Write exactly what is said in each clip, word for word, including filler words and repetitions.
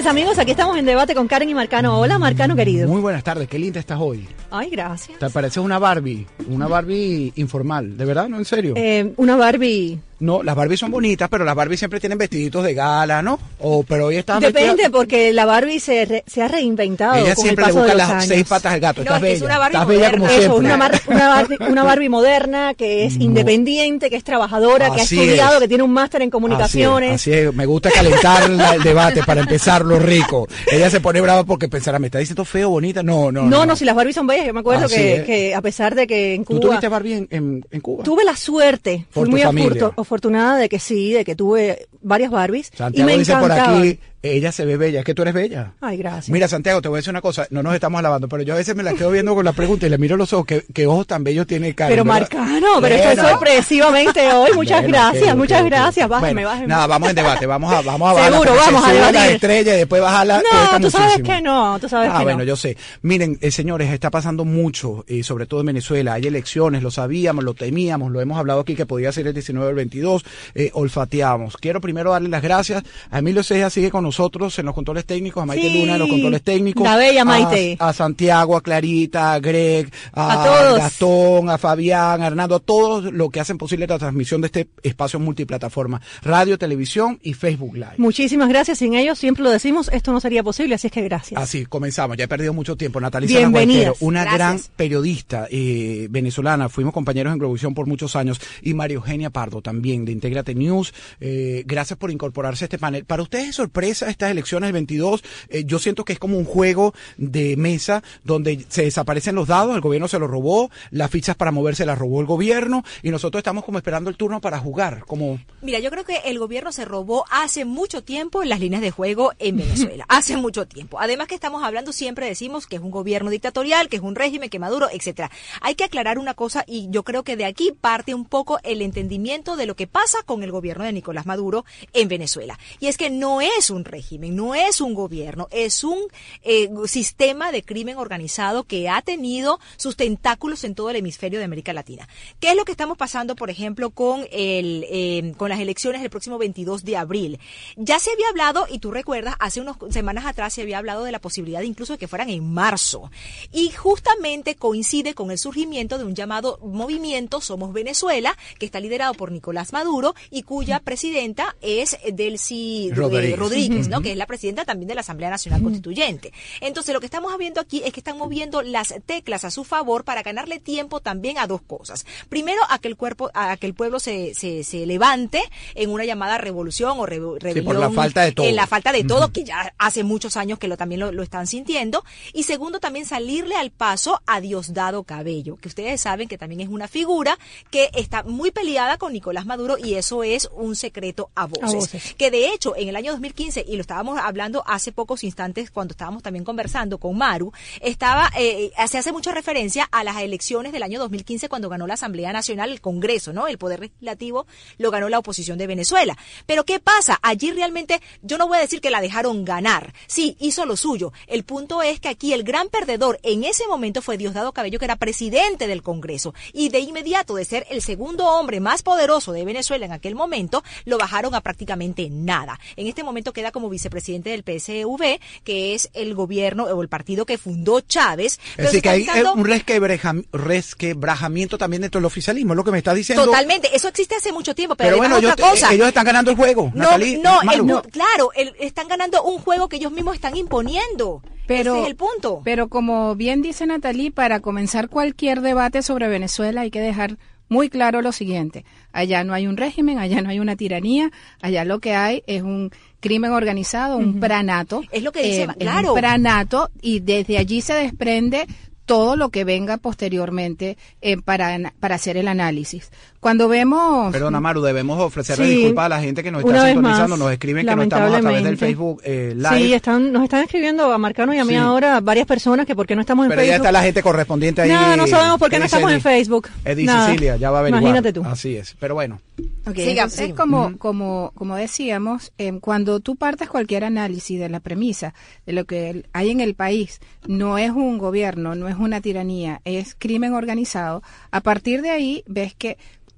amigos, aquí estamos en debate con Karen y Marcano. Hola, Marcano querido. Muy buenas tardes, qué linda estás hoy. Ay, gracias. Te pareces una Barbie, una Barbie informal, ¿de verdad? ¿No? ¿En serio? Eh, una Barbie... No, las Barbies son bonitas, pero las Barbies siempre tienen vestiditos de gala, ¿no? O, pero hoy estás Depende, vestida... porque la Barbie se, re, se ha reinventado. Ella con siempre el paso le busca de los las años. seis patas al gato. No, Estás es que es bella. una Barbie Estás bella como moderna. Eso, siempre. una, mar, una, Barbie, una Barbie moderna que es No. independiente, que es trabajadora, Así que ha estudiado, es. que tiene un máster en comunicaciones. Así es, así es. Me gusta calentar la- el debate para empezarlo rico. Ella se pone brava porque pensará, ¿me está diciendo feo, bonita? No, no, No, no, no. si las Barbies son bellas, yo me acuerdo Así que, es. que a pesar de que en ¿Tú Cuba... tuviste Barbie en, en, en Cuba? Tuve la suerte, Por fui tu muy familia. afortu- afortunada de que sí, de que tuve varias Barbies. Santiago y me dice por encantaban. aquí, ella se ve bella, es que tú eres bella. Ay, gracias. Mira, Santiago, te voy a decir una cosa, no nos estamos alabando, pero yo a veces me la quedo viendo con la pregunta y le miro los ojos, que, que ojos tan bellos tiene Karen. Pero ¿verdad? Marcano, pero estoy Bueno. sorpresivamente hoy. Muchas Bueno, gracias, ok, muchas ok, ok. gracias. Bájeme, Bueno, bájeme. Nada, vamos en debate, vamos a, vamos a bajar Seguro, porque vamos se a suben las debatir. estrellas y después bajarla. No, tú sabes que no, tú sabes Ah, que bueno, no. yo sé. Miren, eh, señores, está pasando mucho, y sobre todo en Venezuela. Hay elecciones, lo sabíamos, lo temíamos, lo hemos hablado aquí que podía ser el diecinueve o el veintidós, eh, olfateamos. Quiero primero darle las gracias a Emilio Ceja, sigue con nosotros en los controles técnicos, a Maite Sí, Luna en los controles técnicos. la bella a- Maite. A, Santiago, a Clarita, a Greg, a, A todos. Gastón, a Fabián, a Hernando, a todos los que hacen posible la transmisión de este espacio multiplataforma, radio, televisión y Facebook Live. Muchísimas gracias. Sin ellos, siempre lo decimos, esto no sería posible, así es que gracias. Así, comenzamos. Ya he perdido mucho tiempo. Natalia Bienvenidas. Guaitero, una Gracias. gran periodista eh, venezolana. Fuimos compañeros en Globovisión por muchos años. Y María Eugenia Pardo, también, de Intégrate News. Eh, gracias por incorporarse a este panel. ¿Para ustedes es sorpresa estas elecciones del veintidós? Eh, yo siento que es como un juego de mesa donde se desaparecen los dados, el gobierno se los robó, las fichas para moverse las robó el gobierno y nosotros estamos como esperando el turno para jugar. Como... Mira, yo creo que el gobierno se robó hace mucho tiempo las líneas de juego en Venezuela, hace mucho tiempo. Además que estamos hablando, siempre decimos que es un gobierno dictatorial, que es un régimen, que Maduro, etcétera. Hay que aclarar una cosa y yo creo que de aquí parte un poco el entendimiento de lo que pasa con el gobierno de Nicolás Maduro en Venezuela. Y es que no es un régimen, no es un gobierno, es un eh, sistema de crimen organizado que ha tenido sus tentáculos en todo el hemisferio de América Latina. ¿Qué es lo que estamos pasando, por ejemplo, con el eh, con las elecciones del próximo veintidós de abril? Ya se había hablado, y tú recuerdas, hace unas semanas atrás se había hablado de la posibilidad incluso de que fueran en marzo. Y justamente coincide con el surgimiento de un llamado movimiento Somos Venezuela, que está liderado por Nicolás Maduro y cuya presidenta es Delcy Rodríguez. eh, Rodríguez, ¿no? Que es la presidenta también de la Asamblea Nacional Constituyente. Entonces, lo que estamos viendo aquí es que están moviendo las teclas a su favor para ganarle tiempo también a dos cosas. Primero, a que el cuerpo, a que el pueblo se, se, se levante en una llamada revolución o re, rebelión. por la falta de todo. En la falta de todo, que ya hace muchos años que lo también lo, lo están sintiendo. Y segundo, también salirle al paso a Diosdado Cabello, que ustedes saben que también es una figura que está muy peleada con Nicolás Maduro y eso es un secreto a voces. A voces. Que de hecho, en el año dos mil quince, y lo estábamos hablando hace pocos instantes cuando estábamos también conversando con Maru, estaba, eh, se hace mucha referencia a las elecciones del año dos mil quince cuando ganó la Asamblea Nacional, el Congreso, ¿no? El Poder Legislativo lo ganó la oposición de Venezuela. Pero ¿qué pasa? Allí realmente, yo no voy a decir que la dejaron ganar. Sí, hizo lo suyo. El punto es que aquí el gran perdedor en ese momento fue Diosdado Cabello, que era presidente del Congreso. Y de inmediato, de ser el segundo hombre más poderoso de Venezuela en aquel momento, lo bajaron a prácticamente nada. En este momento queda como vicepresidente del P S V, que es el gobierno o el partido que fundó Chávez. Es decir, que hay eh, un resquebraja- resquebrajamiento también dentro del oficialismo, es lo que me está diciendo. Totalmente, eso existe hace mucho tiempo, pero, Pero bueno, además ellos, otra cosa. ellos están ganando el juego. No, Natalie, no, Maru. el mu- claro, el- están ganando un juego que ellos mismos están imponiendo. Pero, Ese es el punto. Pero como bien dice Natalie, para comenzar cualquier debate sobre Venezuela hay que dejar muy claro lo siguiente. Allá no hay un régimen, allá no hay una tiranía, allá lo que hay es un crimen organizado, un Ujú. pranato. Es lo que dice, eh, es claro. un pranato y desde allí se desprende todo lo que venga posteriormente eh, para, para hacer el análisis. Cuando vemos... Perdona, Maru, debemos ofrecerle Sí, disculpas a la gente que nos una está vez sintonizando, más, nos escriben que no estamos a través del lamentablemente. Facebook eh, Live. Sí, están, nos están escribiendo a Marcano y a mí Sí. ahora varias personas que por qué no estamos en Pero ya Facebook. está la gente correspondiente ahí. No, no sabemos por qué ¿Qué no dice estamos en Eddie? Facebook. Eddie Nada. Sicilia, ya va a averiguar. Imagínate tú. Así es, pero bueno. Ok, Siga, entonces, siga. como, Ujú. como, como decíamos, eh, cuando tú partes cualquier análisis de la premisa de lo que el- hay en el país, no es un gobierno, no es una tiranía, es crimen organizado, a partir de ahí ves que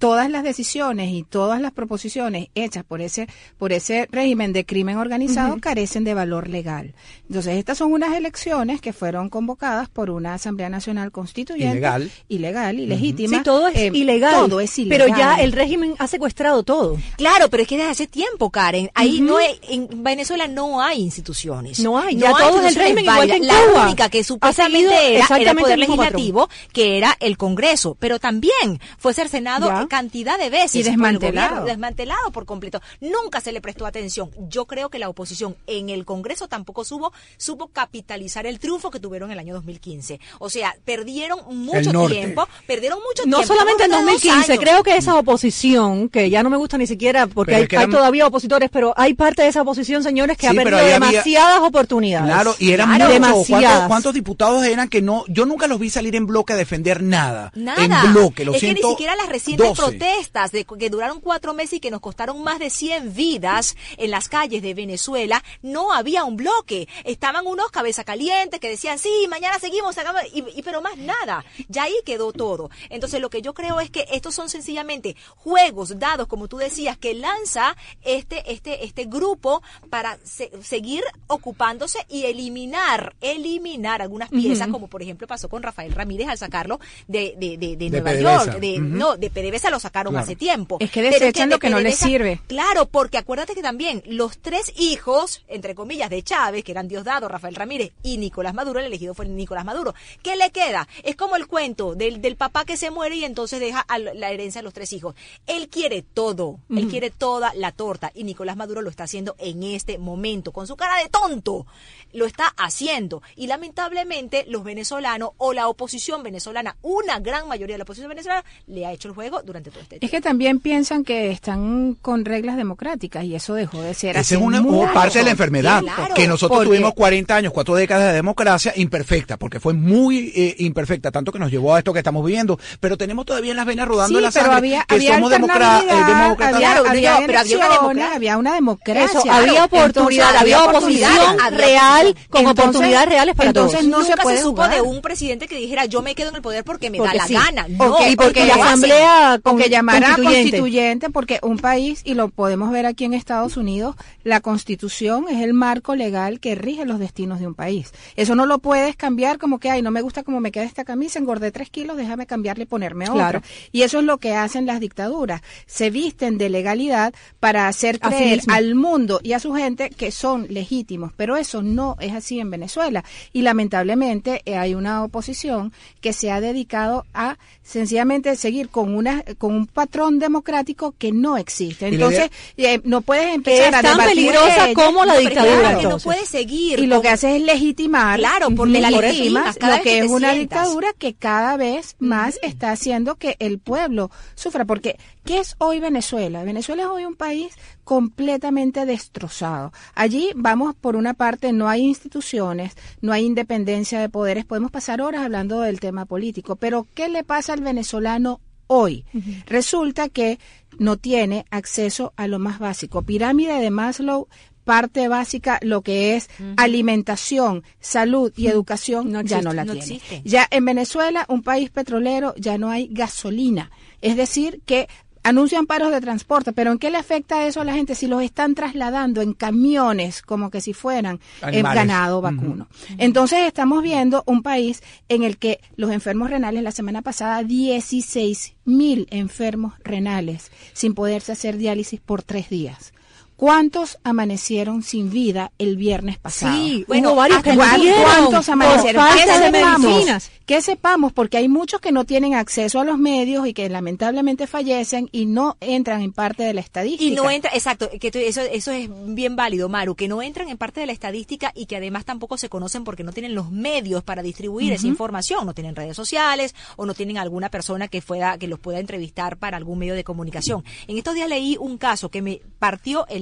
todas las decisiones y todas las proposiciones hechas por ese por ese régimen de crimen organizado uh-huh. carecen de valor legal. Entonces, estas son unas elecciones que fueron convocadas por una Asamblea Nacional Constituyente. Ilegal. Ilegal, ilegítima. Sí, todo es eh, ilegal. Todo es ilegal. Pero ya el régimen ha secuestrado todo. Claro, pero es que desde hace tiempo, Karen, ahí uh-huh. no hay, en Venezuela no hay instituciones. No hay, no ya hay todo es el régimen igual que en La Cuba. única que supuestamente era, era el Poder Legislativo, que era el Congreso, pero también fue cercenado ya. cantidad de veces. Y desmantelado. Por el desmantelado por completo. Nunca se le prestó atención. Yo creo que la oposición en el Congreso tampoco supo, supo capitalizar el triunfo que tuvieron en el año dos mil quince. O sea, perdieron mucho tiempo, perdieron mucho no tiempo. No solamente en dos mil quince, creo que esa oposición, que ya no me gusta ni siquiera, porque hay, hay todavía opositores, pero hay parte de esa oposición, señores, que sí, ha perdido demasiadas había, oportunidades. Claro, y eran claro, muchos. ¿Cuántos, ¿Cuántos diputados eran que no? Yo nunca los vi salir en bloque a defender nada. Nada. En bloque, lo es siento. que ni siquiera las recientes protestas de, que duraron cuatro meses y que nos costaron más de cien vidas en las calles de Venezuela, no había un bloque. Estaban unos cabeza calientes que decían, sí, mañana seguimos, sacamos, y, y pero más nada. Ya ahí quedó todo. Entonces, lo que yo creo es que estos son sencillamente juegos dados, como tú decías, que lanza este este este grupo para se, seguir ocupándose y eliminar, eliminar algunas piezas, uh-huh. como por ejemplo pasó con Rafael Ramírez al sacarlo de, de, de, de, de Nueva PDVSA. York. De, uh-huh. No, de PDVSA lo sacaron claro. hace tiempo. Es que desechan lo que no les sirve. Claro, porque acuérdate que también los tres hijos, entre comillas, de Chávez, que eran Diosdado, Rafael Ramírez y Nicolás Maduro, el elegido fue Nicolás Maduro. ¿Qué le queda? Es como el cuento del, del papá que se muere y entonces deja a la herencia a los tres hijos. Él quiere todo, uh-huh. él quiere toda la torta y Nicolás Maduro lo está haciendo en este momento, con su cara de tonto, lo está haciendo. Y lamentablemente los venezolanos o la oposición venezolana, una gran mayoría de la oposición venezolana, le ha hecho el juego durante todo este tiempo. Es que también piensan que están con reglas democráticas y eso dejó de ser así. Esa es una muy parte de la enfermedad, sí, claro. que nosotros porque tuvimos cuarenta años, cuatro décadas de democracia imperfecta, porque fue muy eh, imperfecta, tanto que nos llevó a esto que estamos viviendo, pero tenemos todavía en las venas rodando sí, la sangre había, que había somos democratas. Había, claro, había, pero había una democracia. Había una democracia. Eso, había oportunidad, entonces, había oposición había real, oposición. con Entonces, oportunidades reales para entonces todos. no Nunca se puede se supo jugar. de un presidente que dijera yo me quedo en el poder porque me porque da la sí. gana. No, Okay, y porque, porque la lo asamblea con, que llamara constituyente. constituyente, porque un país, y lo podemos ver aquí en Estados Unidos, la constitución es el marco legal que rige los destinos de un país. Eso no lo puedes cambiar como que, ay, no me gusta cómo me queda esta camisa, engordé tres kilos, déjame cambiarle y ponerme otra. Claro. Y eso es lo que hacen las dictaduras. Se visten de legalidad para hacer creer al mundo y a su gente que son legítimos, pero eso no es así en Venezuela. Y lamentablemente eh, hay una oposición que se ha dedicado a sencillamente seguir con una con un patrón democrático que no existe. Entonces, eh, no puedes empezar a debatir. Es tan peligrosa ella, como la no, dictadura. Claro, que no entonces. puede seguir. Y lo con... que hace es legitimar, claro, porque la la legitimas legitimas, lo que, que es una sientas. dictadura que cada vez más uh-huh. está haciendo que el pueblo sufra. Porque, ¿qué es hoy Venezuela? Venezuela es hoy un país completamente destrozado. Allí vamos, por una parte, no hay instituciones, no hay independencia de poderes, podemos pasar horas hablando del tema político, pero ¿qué le pasa al venezolano hoy? Uh-huh. Resulta que no tiene acceso a lo más básico. Pirámide de Maslow, parte básica, lo que es uh-huh. alimentación, salud y uh-huh. educación, no existe, ya no la no tiene. Existe. Ya en Venezuela, un país petrolero, ya no hay gasolina. Es decir, que anuncian paros de transporte, pero ¿en qué le afecta eso a la gente si los están trasladando en camiones como que si fueran eh, ganado vacuno? Uh-huh. Entonces estamos viendo un país en el que los enfermos renales, la semana pasada, dieciséis mil enfermos renales sin poderse hacer diálisis por tres días. ¿Cuántos amanecieron sin vida el viernes pasado? Sí, bueno, hubo varios que ¿Cuántos amanecieron? ¿Qué sepamos? Que sepamos, porque hay muchos que no tienen acceso a los medios y que lamentablemente fallecen y no entran en parte de la estadística. Y no entra, exacto, que eso, eso es bien válido, Maru, que no entran en parte de la estadística y que además tampoco se conocen porque no tienen los medios para distribuir uh-huh. esa información, no tienen redes sociales o no tienen alguna persona que fuera, que los pueda entrevistar para algún medio de comunicación. En estos días leí un caso que me partió el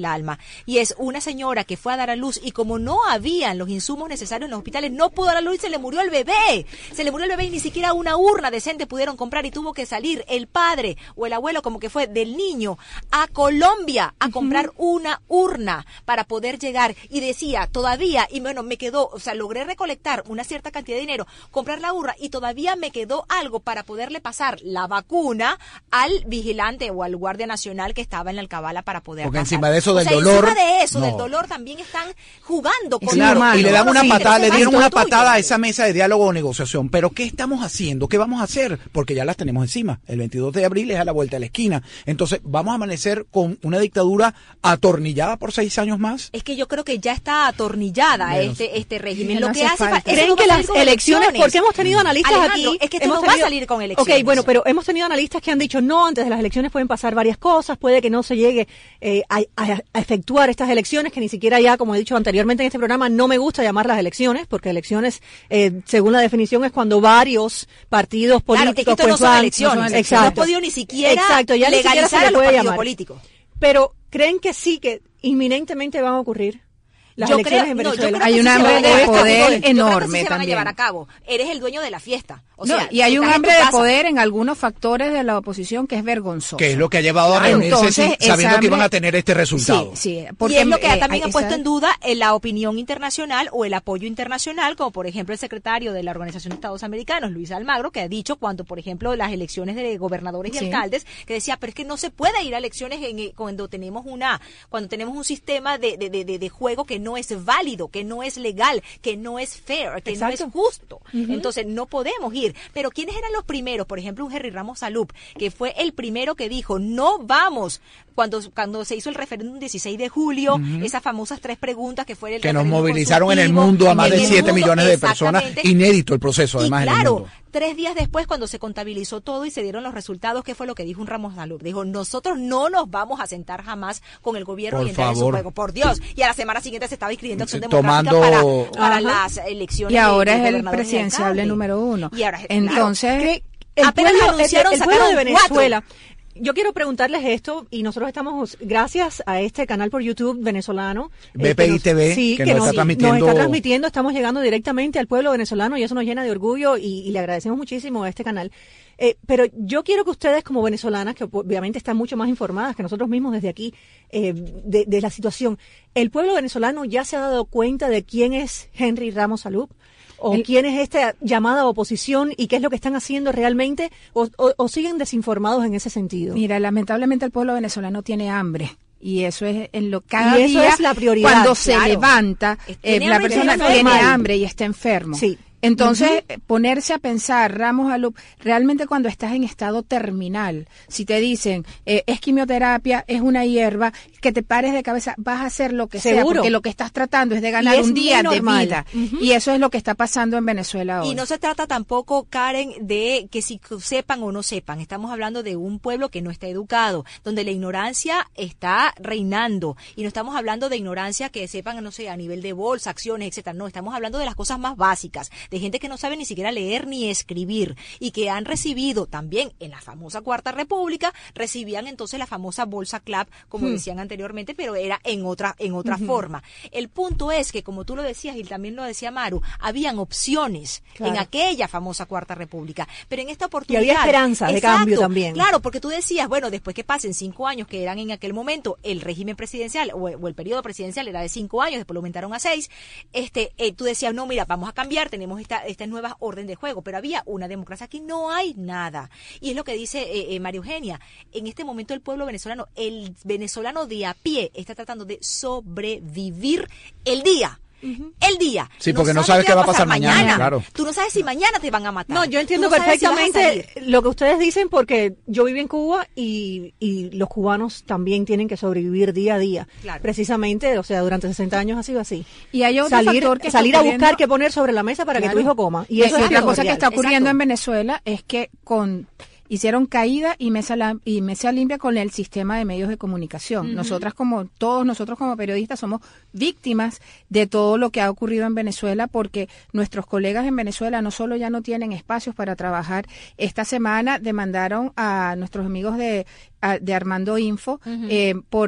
alma. Y es una señora que fue a dar a luz y como no habían los insumos necesarios en los hospitales, no pudo dar a luz y se le murió el bebé. Se le murió el bebé y ni siquiera una urna decente pudieron comprar y tuvo que salir el padre o el abuelo, como que fue, del niño a Colombia a uh-huh. comprar una urna para poder llegar. Y decía, todavía, y bueno, me quedó, o sea, logré recolectar una cierta cantidad de dinero, comprar la urna y todavía me quedó algo para poderle pasar la vacuna al vigilante o al guardia nacional que estaba en la alcabala para poder Porque pasar. encima de eso o del sea, dolor. Encima de eso, no. del dolor, también están jugando con claro, lo, y le dan una patada, le dieron una tuyo. patada a esa mesa de diálogo o negociación. Pero ¿qué estamos haciendo? ¿Qué vamos a hacer? Porque ya las tenemos encima. El veintidós de abril es a la vuelta de la esquina. Entonces, ¿vamos a amanecer con una dictadura atornillada por seis años más? Es que yo creo que ya está atornillada bueno, este este régimen. Que lo no que hace falta. ¿Creen que las elecciones, elecciones, porque hemos tenido analistas Alejandro, aquí, es que esto hemos no tenido, va a salir con elecciones. Ok, bueno, pero hemos tenido analistas que han dicho, no, antes de las elecciones pueden pasar varias cosas, puede que no se llegue eh, a, a, a efectuar estas elecciones, que ni siquiera ya, como he dicho anteriormente en este programa, no me gusta llamarlas elecciones, porque elecciones, eh, según la definición, es cuando varios partidos políticos... Claro, es que esto pues, no son van, elecciones, no, son elecciones. No ha podido ni siquiera Exacto, ya legalizar ni siquiera se a los puede partidos llamar. políticos. Pero, ¿creen que sí, que inminentemente van a ocurrir? Las yo elecciones creo, en no, Venezuela. yo creo hay que un sí hambre de poder enorme yo creo que sí también. se van a llevar a cabo. Eres el dueño de la fiesta. O no, sea, y hay un estás en hambre tu de casa. poder en algunos factores de la oposición que es vergonzoso. Que es lo que ha llevado a Ah, reunirse entonces, sin- sabiendo hambre- que iban a tener este resultado. Sí, sí. Porque y es lo que eh, también hay- ha puesto esa- en duda eh, la opinión internacional o el apoyo internacional, como por ejemplo el secretario de la Organización de Estados Americanos, Luis Almagro, que ha dicho cuando, por ejemplo, las elecciones de gobernadores y Sí. alcaldes, que decía, pero es que no se puede ir a elecciones en, eh, cuando tenemos una, cuando tenemos un sistema de, de, de, de juego que no es válido, que no es legal, que no es fair, que Exacto. no es justo. Uh-huh. Entonces no podemos ir. Pero ¿quiénes eran los primeros? Por ejemplo, un Henry Ramos Salup, que fue el primero que dijo, no vamos, cuando cuando se hizo el referéndum dieciséis de julio, uh-huh. esas famosas tres preguntas que fue el Que nos referéndum movilizaron en el consultivo, mundo a más en de el siete mundo, millones de personas. exactamente. Inédito el proceso, además, y en el claro, mundo. tres días después, cuando se contabilizó todo y se dieron los resultados, ¿qué fue lo que dijo un Ramos Salup? Dijo, nosotros no nos vamos a sentar jamás con el gobierno Por y entrar en su favor. juego, por Dios. Y a la semana siguiente se estaba inscribiendo Acción Sí, Democrática tomando- para, para Ajá. las elecciones. Y ahora de- de es el gobernadores y presidenciable alcaldes. número uno. Y ahora, Entonces, Cre- el apenas pueblo, anunciaron, el, el pueblo de sacaron Venezuela. Yo quiero preguntarles esto, y nosotros estamos, gracias a este canal por YouTube venezolano. B P I nos- T V, sí, que que nos está transmitiendo- nos está transmitiendo, estamos llegando directamente al pueblo venezolano y eso nos llena de orgullo y, y le agradecemos muchísimo a este canal. Eh, pero yo quiero que ustedes como venezolanas, que obviamente están mucho más informadas que nosotros mismos desde aquí, eh, de, de la situación, ¿el pueblo venezolano ya se ha dado cuenta de quién es Henry Ramos Salup? ¿O El- quién es esta llamada oposición y qué es lo que están haciendo realmente? ¿O, o, o siguen desinformados en ese sentido? mira, lamentablemente el pueblo venezolano tiene hambre. Y eso es en lo cada Y eso día es la prioridad, cuando se claro. levanta Es- eh, tiene la hambre, persona tiene tiene normal. hambre y está enfermo. Sí. Entonces, uh-huh. ponerse a pensar, Ramos Salup, realmente cuando estás en estado terminal, si te dicen, eh, es quimioterapia, es una hierba, que te pares de cabeza, vas a hacer lo que sea, Seguro. porque lo que estás tratando es de ganar Y es un día muy de normal. vida. Uh-huh. Y eso es lo que está pasando en Venezuela hoy. Y no se trata tampoco, Karen, de que si sepan o no sepan. Estamos hablando de un pueblo que no está educado, donde la ignorancia está reinando. Y no estamos hablando de ignorancia que sepan, no sé, a nivel de bolsa, acciones, etcétera. No, estamos hablando de las cosas más básicas, de gente que no sabe ni siquiera leer ni escribir y que han recibido también en la famosa Cuarta República, recibían entonces la famosa bolsa C L A P, como Hmm. decían anteriormente, pero era en otra en otra Uh-huh. forma. El punto es que, como tú lo decías y también lo decía Maru, habían opciones Claro. en aquella famosa Cuarta República, pero en esta Y oportunidad... había esperanza de Exacto, cambio también. Claro, porque tú decías, bueno, después que pasen cinco años, que eran en aquel momento el régimen presidencial o, o el periodo presidencial era de cinco años, después lo aumentaron a seis, este, eh, tú decías, no, mira, vamos a cambiar, tenemos esta, esta nueva orden de juego, pero había una democracia. Aquí no hay nada. Y es lo que dice eh, eh, María Eugenia, en este momento el pueblo venezolano, el venezolano de a pie está tratando de sobrevivir el día. Uh-huh. El día. Sí, porque no sabes qué va a pasar mañana, claro. Tú no sabes si mañana te van a matar. No, yo entiendo Tú no sabes si vas a perfectamente salir. lo que ustedes dicen porque yo viví en Cuba y, y los cubanos también tienen que sobrevivir día a día. Claro. Precisamente, o sea, durante sesenta años ha sido así. Y hay otro salir factor que salir está a buscar ocurriendo- qué poner sobre la mesa para Claro. que tu hijo coma. Y Y eso es otra cosa que primordial. está ocurriendo Exacto. en Venezuela es que con hicieron caída y mesa, la- y mesa limpia con el sistema de medios de comunicación. Uh-huh. Nosotras como, todos nosotros como periodistas somos víctimas de todo lo que ha ocurrido en Venezuela porque nuestros colegas en Venezuela no solo ya no tienen espacios para trabajar, esta semana demandaron a nuestros amigos de, a, de Armando Info uh-huh. eh, por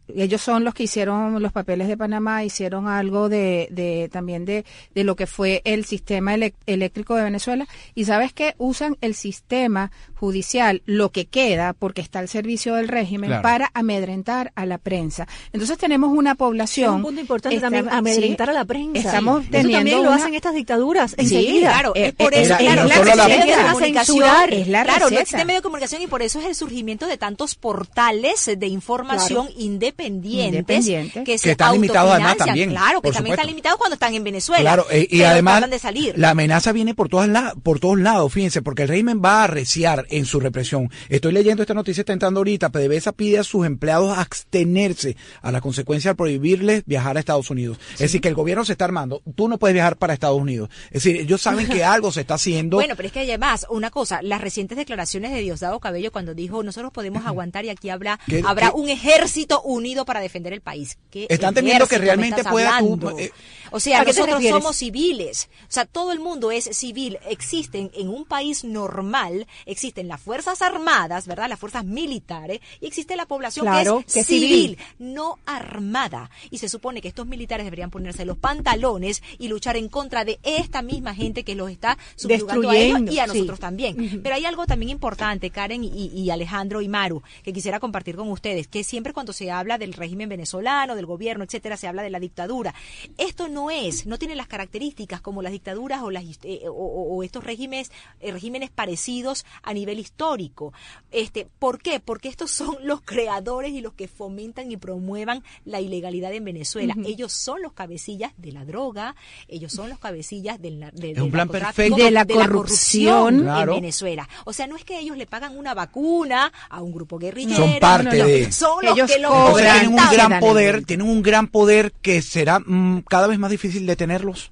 ellos son los que hicieron los papeles de Panamá, hicieron algo de, de también de, de lo que fue el sistema elec- eléctrico de Venezuela, y sabes que usan el sistema judicial, lo que queda, porque está al servicio del régimen, claro, para amedrentar a la prensa. Entonces tenemos una población... Es un punto importante está, también, amedrentar sí, a la prensa. Estamos Eso teniendo también lo una, hacen estas dictaduras Sí, enseguida. claro, Eh, es por eh, eso, era- claro, no la solo la receta prensa. de comunicación, Censurar, es la claro, no receta. existe medio de comunicación y por eso es el surgimiento de tantos portales de información Claro, independientes, independientes, que se que están limitados además autofinancian, también, claro, que por también supuesto. están limitados cuando están en Venezuela, Claro, eh, y pero además tratan de salir. la amenaza viene por todas la, por todos lados, fíjense, porque el régimen va a arreciar en su represión. Estoy leyendo esta noticia, está entrando ahorita, PDVSA pide a sus empleados abstenerse a la consecuencia de prohibirles viajar a Estados Unidos. Sí. Es decir, que el gobierno se está armando, tú no puedes viajar para Estados Unidos. Es decir, ellos saben que algo se está haciendo. Bueno, pero es que además, una cosa, las recientes declaraciones de Diosdado Cabello cuando dijo, nosotros podemos aguantar y aquí habrá, ¿Qué- habrá qué? un ejército unido para defender el país. ¿Qué Están temiendo que ejército me realmente estás pueda tú, hablando? eh, O sea, ¿a qué te nosotros refieres? somos civiles. O sea, todo el mundo es civil. Existen en un país normal, existen las Fuerzas Armadas, ¿verdad? Las fuerzas militares, y existe la población Claro, que es que es civil, civil. no armada. Y se supone que estos militares deberían ponerse los pantalones y luchar en contra de esta misma gente que los está subyugando a ellos Destruyendo, y a sí. nosotros también. Ujú. Pero hay algo también importante, Karen y, y Alejandro y Maru, que quisiera compartir con ustedes, que siempre cuando se habla del régimen venezolano, del gobierno, etcétera, se habla de la dictadura. Esto no es, no tiene las características como las dictaduras o, las, eh, o, o, o estos regímenes, eh, regímenes parecidos a nivel histórico. Este, ¿por qué? Porque estos son los creadores y los que fomentan y promuevan la ilegalidad en Venezuela. Uh-huh. Ellos son los cabecillas de la droga, ellos son los cabecillas del, nar- de, Es del un plan narcotráfico, perfecto. De la corrupción corrupción, claro, en Venezuela. O sea, no es que ellos le pagan una vacuna a un grupo guerrillero. Son parte no, no, de- son los Ellos que lo cobran. Entonces tienen un Obran. gran Dan el poder, vuelto. tienen un gran poder que será mm, cada vez más difícil detenerlos.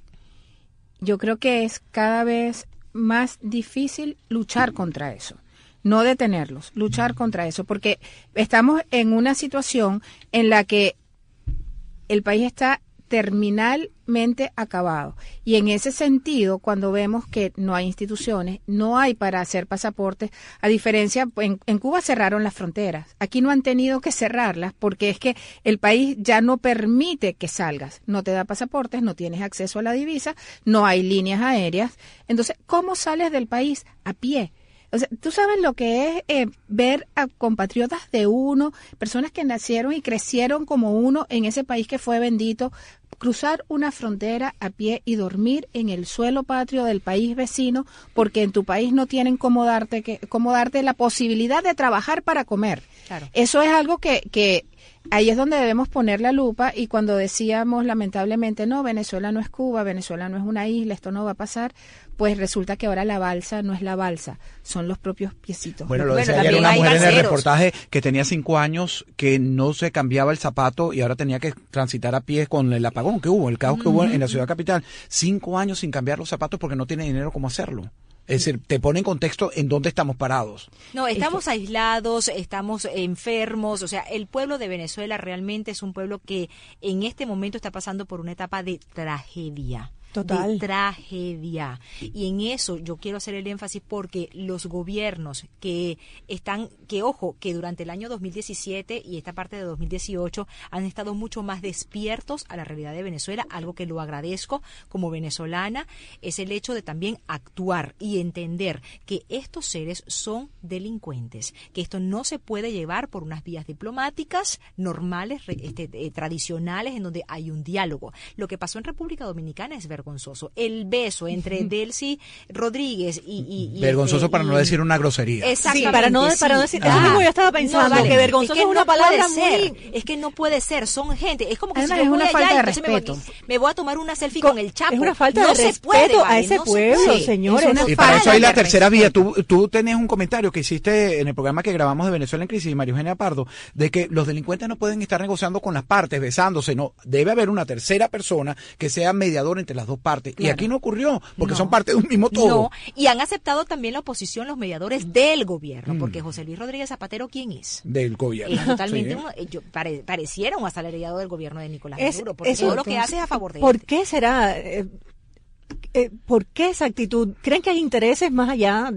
yo creo que es cada vez más difícil luchar contra eso. No detenerlos, luchar contra eso, porque estamos en una situación en la que el país está terminalmente acabado. Y en ese sentido, cuando vemos que no hay instituciones, no hay para hacer pasaportes, a diferencia, en, en Cuba cerraron las fronteras. Aquí no han tenido que cerrarlas porque es que el país ya no permite que salgas. No te da pasaportes, no tienes acceso a la divisa, no hay líneas aéreas. Entonces, ¿cómo sales del país? A pie. O sea, tú sabes lo que es eh, ver a compatriotas de uno, personas que nacieron y crecieron como uno en ese país que fue bendito, cruzar una frontera a pie y dormir en el suelo patrio del país vecino porque en tu país no tienen cómo darte, que, cómo darte la posibilidad de trabajar para comer. Claro. Eso es algo que, que ahí es donde debemos poner la lupa, y cuando decíamos lamentablemente, no, Venezuela no es Cuba, Venezuela no es una isla, esto no va a pasar, pues resulta que ahora la balsa no es la balsa, son los propios piecitos. Bueno, lo Bueno, decía ayer también una hay mujer en el balseros. reportaje que tenía cinco años, que no se cambiaba el zapato y ahora tenía que transitar a pie con el apagón que hubo, el caos que hubo en la ciudad capital. Cinco años sin cambiar los zapatos porque no tiene dinero cómo hacerlo. Es decir, te pone en contexto en dónde estamos parados. No, estamos aislados, estamos enfermos, o sea, el pueblo de Venezuela realmente es un pueblo que en este momento está pasando por una etapa de tragedia. Total. De tragedia. Y en eso yo quiero hacer el énfasis porque los gobiernos que están, que ojo, que durante el año dos mil diecisiete y esta parte de dos mil dieciocho han estado mucho más despiertos a la realidad de Venezuela, algo que lo agradezco como venezolana, es el hecho de también actuar y entender que estos seres son delincuentes, que esto no se puede llevar por unas vías diplomáticas normales, este, eh, tradicionales, en donde hay un diálogo. Lo que pasó en República Dominicana es vergonzoso. El beso entre Delcy Rodríguez y... y, y Vergonzoso este, para y- no decir una grosería. Exactamente. Sí, para no- sí. para no decir- Ah, eso mismo yo estaba pensando, que vergonzoso es una no palabra puede ser, muy- es que no puede ser, son gente, es como que Además, si yo es voy una allá falta y de entonces me voy- respeto. Me, voy a tomar una selfie Co- con el Chapo. es una falta no de se respeto puede, a vale, ese no se pueblo, puede. señores. Es una Y para eso hay la falta de tercera vía. respeto. Tú, tú tenías un comentario que hiciste en el programa que grabamos de Venezuela en Crisis, María Eugenia Pardo, de que los delincuentes no pueden estar negociando con las partes, besándose. No, debe haber una tercera persona que sea mediador entre las dos partes. Y Claro. aquí no ocurrió, porque No. son parte de un mismo todo. No, y han aceptado también la oposición los mediadores del gobierno, porque José Luis Rodríguez Zapatero, ¿quién es? Del gobierno. Es totalmente Sí. un- eh, yo, pare- pareciera un asalariado del gobierno de Nicolás Es- Maduro, porque eso, todo lo que entonces, hace es a favor de ¿Por él. qué será? Eh, eh, ¿Por qué esa actitud? ¿Creen que hay intereses más allá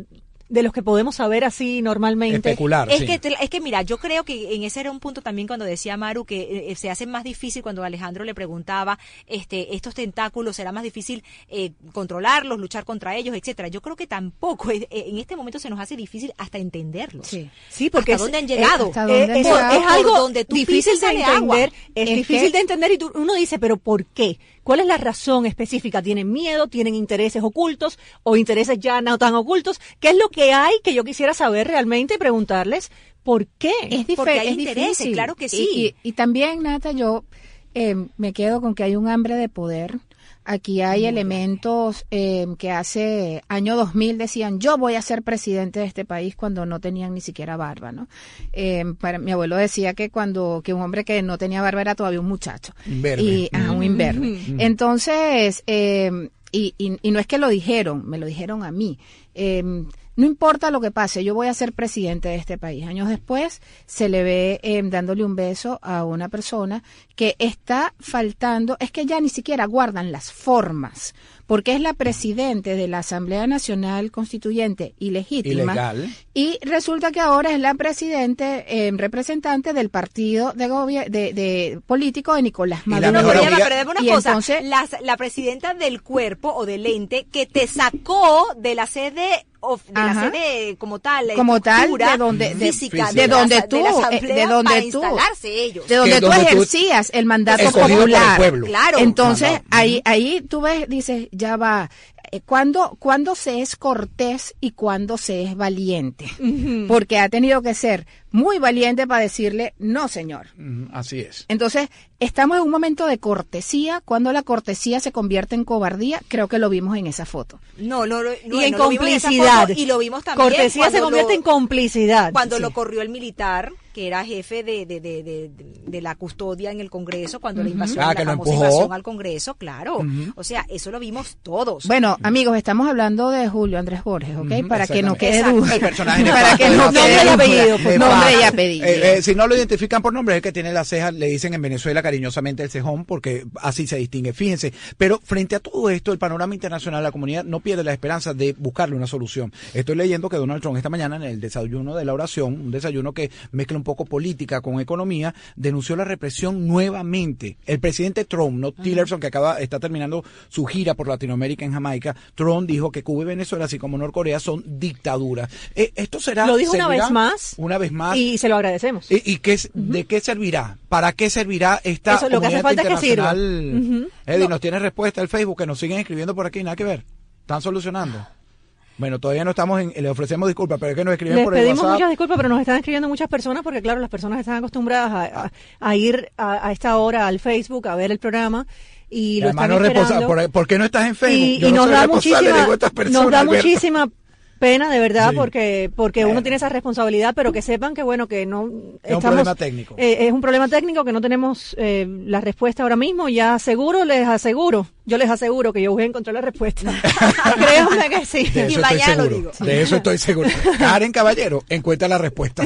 de los que podemos saber así normalmente. Especular, Es sí. que, es que mira, yo creo que en ese era un punto también cuando decía Maru que eh, se hace más difícil cuando Alejandro le preguntaba, este, estos tentáculos será más difícil eh, controlarlos, luchar contra ellos, etcétera. Yo creo que tampoco eh, en este momento se nos hace difícil hasta entenderlos. Sí. Sí, porque ¿Hasta es, dónde han llegado? Es, ¿Hasta dónde han es- llegado? es algo Por donde tú difícil pises de sale agua. entender, es, Es difícil que- de entender y tú- uno dice, pero ¿por qué? ¿Cuál es la razón específica? ¿Tienen miedo? ¿Tienen intereses ocultos? ¿O intereses ya no tan ocultos? ¿Qué es lo que hay que yo quisiera saber realmente y preguntarles por qué? Es difer- Porque hay es intereses, difícil. claro que Y- sí. Y, y también, Nata, yo eh, me quedo con que hay un hambre de poder. Aquí hay elementos eh, que hace año dos mil decían, yo voy a ser presidente de este país cuando no tenían ni siquiera barba, ¿no? Eh, para, mi abuelo decía que cuando que un hombre que no tenía barba era todavía un muchacho. Imberbe. Y, ajá, un imberbe. Entonces, eh, y, y, y no es que lo dijeron, me lo dijeron a mí. Eh, no importa lo que pase, yo voy a ser presidente de este país. Años después se le ve eh, dándole un beso a una persona que está faltando, es que ya ni siquiera guardan las formas, porque es la presidente de la Asamblea Nacional Constituyente ilegítima. Ilegal. Y resulta que ahora es la presidente, eh, representante del partido de, gobier- de, de político de Nicolás Y la Maduro. No, mejor pero ya va, amiga- pero dame una Y cosa. entonces- la, la presidenta del cuerpo o del ente que te sacó de la sede of- de la Ajá. sede como tal, la Como tal, estructura de donde, de, física de la- donde de tú, la eh, asamblea de donde para tú, instalarse ellos. de donde Que tú donde tú- ejercías el mandato Escogido por el popular. pueblo. Claro. Entonces, Mandado. ahí, ahí tú ves, dices, ya va, eh, ¿cuándo, cuándo se es cortés y cuándo se es valiente? Porque ha tenido que ser muy valiente para decirle, no, señor. Ujú, así es. Entonces, estamos en un momento de cortesía. Cuando la cortesía se convierte en cobardía, creo que lo vimos en esa foto. No, no, no, y en no, lo vimos en esa complicidad. foto y lo vimos también Cortesía se cuando convierte lo- en complicidad. Cuando Sí. lo corrió el militar, que era jefe de, de, de, de, de la custodia en el Congreso, cuando la invasión, Ah, la que lo famosa empujó. invasión al Congreso, claro. O sea, eso lo vimos todos. Bueno, amigos, estamos hablando de Julio Andrés Borges, ¿ok? Ujú, Para que no exactamente. quede Exacto. duda. El personaje Para que nefasto no de la quede Nombre y película. apellido, por Nefasto. Nombre y apellido. Eh, eh, si no lo identifican por nombre, es el que tiene las cejas, le dicen en Venezuela cariñosamente el cejón, porque así se distingue. Fíjense, pero frente a todo esto, el panorama internacional, la comunidad no pierde la esperanza de buscarle una solución. Estoy leyendo que Donald Trump esta mañana en el desayuno de la oración, un desayuno que mezcla un poco política con economía, denunció la represión nuevamente. El presidente Trump, no Tillerson, que acaba está terminando su gira por Latinoamérica en Jamaica, Trump dijo que Cuba y Venezuela, así como Norcorea, son dictaduras. Eh, esto será Lo dijo una servirá vez más. Una vez más. Y se lo agradecemos. ¿Y, y qué, es- de qué servirá? ¿Para qué servirá esta Eso, lo que hace comunidad falta es que sirva. internacional? Ujú. Eddie, No. nos tiene respuesta el Facebook, que nos siguen escribiendo por aquí, nada que ver. Están solucionando. Bueno, todavía no estamos en, le ofrecemos disculpas, pero es que nos escriben Les por el pedimos WhatsApp. muchas disculpas, pero nos están escribiendo muchas personas porque, claro, las personas están acostumbradas a, a- a ir a, a esta hora al Facebook a ver el programa y lo Además, están no responsa- esperando. ¿por, ¿por qué no estás en Facebook? y, Yo y no nos soy da responsable, muchísima, le digo a estas personas, nos da Alberto. muchísima pena, de verdad, Sí. porque porque Bueno. uno tiene esa responsabilidad, pero que sepan que, bueno, que no Es un problema técnico. eh, es un problema técnico, que no tenemos eh, la respuesta ahora mismo. Ya seguro, les aseguro, yo les aseguro que yo voy a encontrar la respuesta. Créanme que sí. De Y eso estoy mañana lo seguro. digo. De eso estoy seguro. Karen Caballero encuentra la respuesta.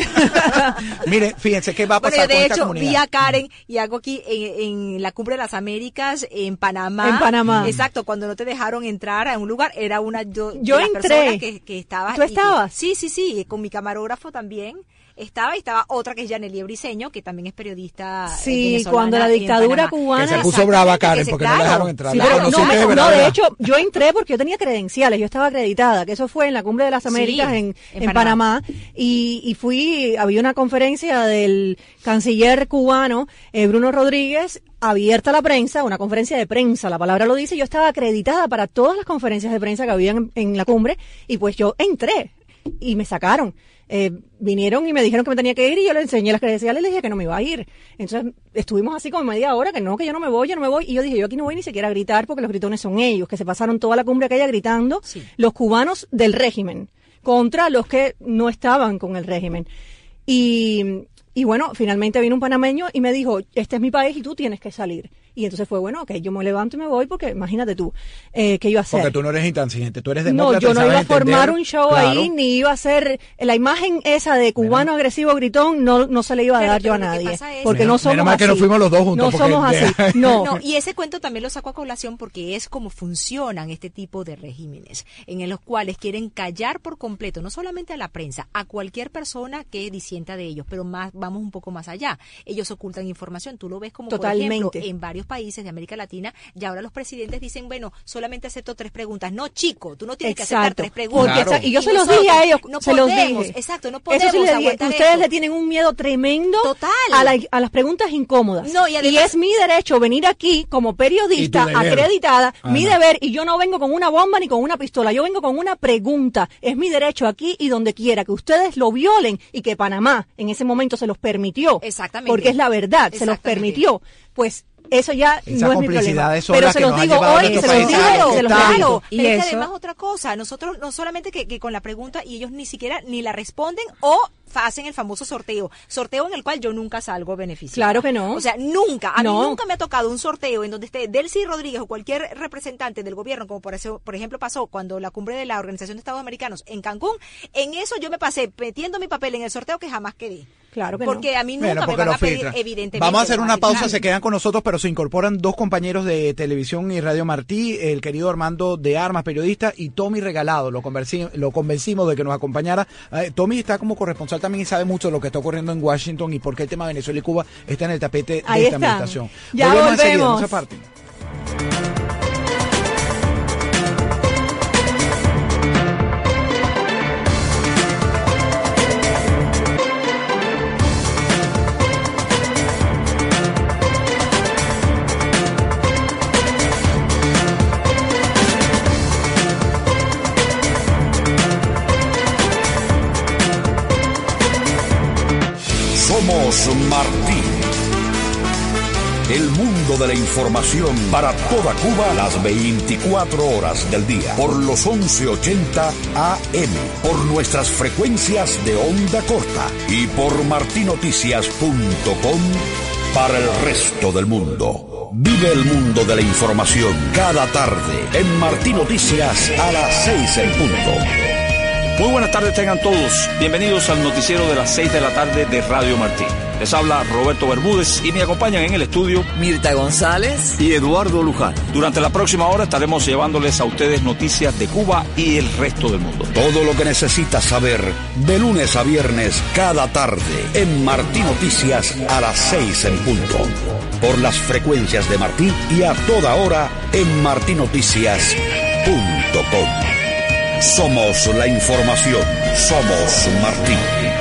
Mire, fíjense qué va a Bueno, pasar yo de con esta hecho comunidad. vi a Karen y hago aquí en, en la Cumbre de las Américas en Panamá. En Panamá. Exacto, cuando no te dejaron entrar a un lugar, era una yo, Yo de las entré. personas que, que estaba. ¿Tú estabas? Sí, sí, sí, con mi camarógrafo también. Estaba y estaba otra que es Yanely Briseño, que también es periodista. eh, Sí, venezolana cuando la en dictadura Panamá. cubana. Que se puso Exactamente, brava que Karen se- porque no claro. la dejaron entrar. Sí, La pero conociste no, de no, verdad, de ¿verdad? hecho, yo entré porque yo tenía credenciales, yo estaba acreditada, que eso fue en la Cumbre de las Américas Sí, en, en en Panamá. Panamá, y, y fui, había una conferencia del canciller cubano, eh, Bruno Rodríguez, abierta a la prensa, una conferencia de prensa, la palabra lo dice, yo estaba acreditada para todas las conferencias de prensa que habían en, en la cumbre, y pues yo entré, y me sacaron. Eh, vinieron y me dijeron que me tenía que ir y yo le enseñé las credenciales y le dije que no me iba a ir. Entonces estuvimos así como media hora, que no, que yo no me voy, yo no me voy. Y yo dije, yo aquí no voy ni siquiera a gritar porque los gritones son ellos, que se pasaron toda la cumbre aquella gritando, Sí. los cubanos del régimen, contra los que no estaban con el régimen. Y, y bueno, finalmente vino un panameño y me dijo, este es mi país y tú tienes que salir. Y entonces fue, bueno, ok, yo me levanto y me voy porque imagínate tú, eh, ¿qué iba a hacer? Porque tú no eres intransigente, tú eres No, demócrata. yo no iba a formar entender, un show claro. ahí, ni iba a hacer la imagen esa de cubano Mira. agresivo gritón, no, no se le iba a pero, dar yo pero a nadie. Es, porque Mira, no somos menos mal así. que no fuimos los dos juntos. No somos así, no. no. Y ese cuento también lo saco a colación porque es como funcionan este tipo de regímenes, en los cuales quieren callar por completo, no solamente a la prensa, a cualquier persona que disienta de ellos, pero más vamos un poco más allá. Ellos ocultan información. Tú lo ves como, Totalmente. por ejemplo, en varios países de América Latina, y ahora los presidentes dicen, bueno, solamente acepto tres preguntas. No, chico, tú no tienes Exacto. que aceptar tres preguntas. Claro. Porque, y yo Y se los nosotros dije a ellos, no se podemos, los dije. exacto, no podemos Eso sí les dije, aguantar ustedes esto. le tienen un miedo tremendo Total. a, la- a las preguntas incómodas. No, y además- es mi derecho venir aquí como periodista Y tu deber. acreditada, Ah, mi no. deber, y yo no vengo con una bomba ni con una pistola, yo vengo con una pregunta. Es mi derecho aquí y donde quiera que ustedes lo violen y que Panamá en ese momento se los permitió. Exactamente. Porque es la verdad, se los Exactamente. permitió. Pues eso ya Esa no es mi complicidad problema. es la Pero que se nos los ha digo llevado a hoy, nuestro se los país digo, a lo que se los estamos. digo. Pero Y es que eso- además otra cosa, nosotros no solamente que, que con la pregunta y ellos ni siquiera ni la responden o fa- hacen el famoso sorteo, sorteo en el cual yo nunca salgo beneficiada. Claro que no. O sea, nunca, a No. mí nunca me ha tocado un sorteo en donde esté Delcy Rodríguez o cualquier representante del gobierno, como por, eso, por ejemplo pasó cuando la cumbre de la Organización de Estados Americanos en Cancún, en eso yo me pasé metiendo mi papel en el sorteo que jamás quedé. Claro que no. Porque a mí nunca Bueno, me porque van lo a pedir, filtran. evidentemente. Vamos a hacer me una van pausa, filtrar. se quedan con nosotros, pero se incorporan dos compañeros de televisión y Radio Martí, el querido Armando de Armas, periodista, y Tommy Regalado. Lo, convenci- lo convencimos de que nos acompañara. Eh, Tommy está como corresponsal también y sabe mucho de lo que está ocurriendo en Washington y por qué el tema de Venezuela y Cuba está en el tapete de Ahí esta están. administración. Ya Volvemos enseguida, no volvemos. se aparten. Somos Martí. El mundo de la información para toda Cuba las veinticuatro horas del día. Por los once ochenta A M. Por nuestras frecuencias de onda corta. Y por martinoticias punto com para el resto del mundo. Vive el mundo de la información cada tarde en Martí Noticias a las seis en punto. Muy buenas tardes tengan todos. Bienvenidos al noticiero de las seis de la tarde de Radio Martí. Les habla Roberto Bermúdez y me acompañan en el estudio Mirta González y Eduardo Luján. Durante la próxima hora estaremos llevándoles a ustedes noticias de Cuba y el resto del mundo. Todo lo que necesitas saber de lunes a viernes cada tarde en Martí Noticias a las seis en punto. Por las frecuencias de Martí y a toda hora en martinoticias punto com. Somos la información. Somos Martí.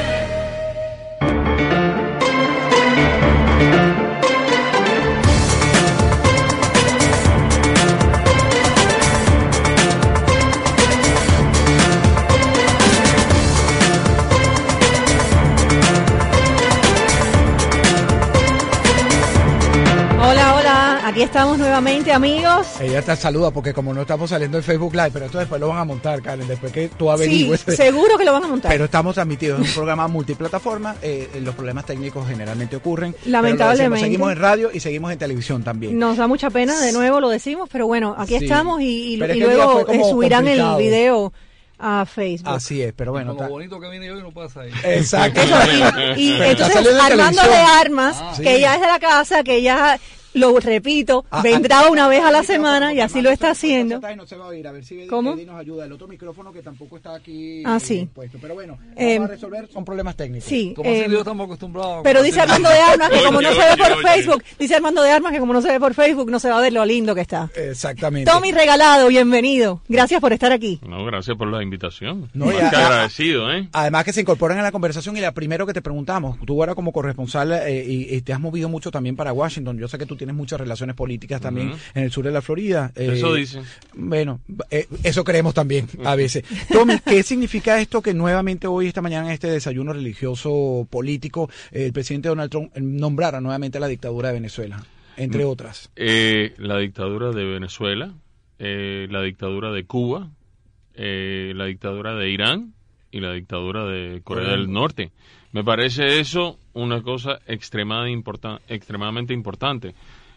Hola, hola, aquí estamos nuevamente, amigos. Ella te saluda porque como no estamos saliendo en Facebook Live, pero esto después lo van a montar, Karen, después que tú Sí, averigües. seguro que lo van a montar. Pero estamos transmitidos en un programa multiplataforma, eh, los problemas técnicos generalmente ocurren. pero lo Lamentablemente. decimos, seguimos en radio y seguimos en televisión también. Nos da mucha pena, de nuevo lo decimos, pero bueno, aquí Sí. estamos y, y- Pero es y que el día luego fue como eh, subirán complicado. el video a Facebook. Así es, pero bueno. Con lo ta- bonito que viene hoy no pasa ahí. Exacto. Eso, y, y Pero está entonces saliendo en Armando de televisión. Armas, Ah, que sí. ya es de la casa, que ya, lo repito, Ah, vendrá ah, una vez a la el semana micrófono, y así porque lo Armando está se- haciendo. atrás y no se va a oír. A ver si Eddie- ¿Cómo? Eddie nos ayuda. El otro micrófono que tampoco está aquí Ah, eh, sí. puesto. Pero bueno, vamos Eh, a resolver, son problemas técnicos. Sí, Como eh, así yo estamos acostumbrados. pero a- dice Armando de Armas que como no Oye, se ve oye, por oye. Facebook, dice Armando de Armas que como no se ve por Facebook, no se va a ver lo lindo que está. Exactamente. Tommy Regalado, bienvenido. Gracias por estar aquí. No, gracias por la invitación. No, Más ya- que ah, agradecido, ¿eh? Además que se incorporan a la conversación y la primero que te preguntamos, tú ahora como corresponsal eh, y, y te has movido mucho también para Washington, yo sé que tú tienes muchas relaciones políticas también Ujú. en el sur de la Florida. eh, Eso dicen. Bueno, eh, eso creemos también a veces. Tommy, ¿qué significa esto que nuevamente hoy, esta mañana, en este desayuno religioso político, eh, el presidente Donald Trump nombrara nuevamente la dictadura de Venezuela, entre otras? Eh, la dictadura de Venezuela, eh, la dictadura de Cuba, eh, la dictadura de Irán y la dictadura de Corea Corea. del Norte. Me parece eso una cosa extremada importa- extremadamente importante.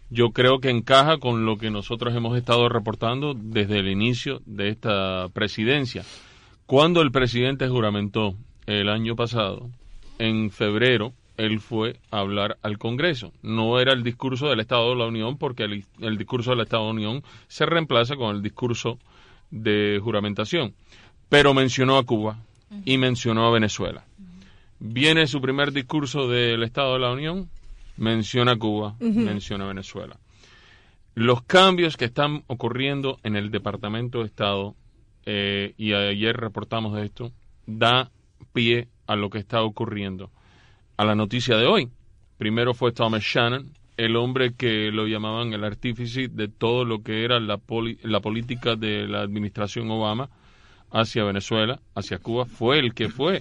yo creo que encaja con lo que nosotros hemos estado reportando desde el inicio de esta presidencia. Cuando el presidente juramentó el año pasado, en febrero, él fue a hablar al Congreso. No era el discurso del Estado de la Unión, porque el, el discurso del Estado de la Unión se reemplaza con el discurso de juramentación. Pero mencionó a Cuba y mencionó a Venezuela. Viene su primer discurso del Estado de la Unión, menciona a Cuba, uh-huh. menciona a Venezuela. Los cambios que están ocurriendo en el Departamento de Estado, eh, y ayer reportamos de esto, da pie a lo que está ocurriendo. A la noticia de hoy. Primero fue Thomas Shannon, el hombre que lo llamaban el artífice de todo lo que era la, poli- la política de la administración Obama hacia Venezuela, hacia Cuba. Fue el que fue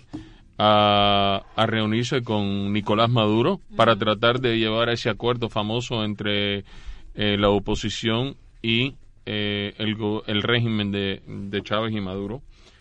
a, a reunirse con Nicolás Maduro para tratar de llevar a ese acuerdo famoso entre eh, la oposición y eh, el, el régimen de, de Chávez y Maduro.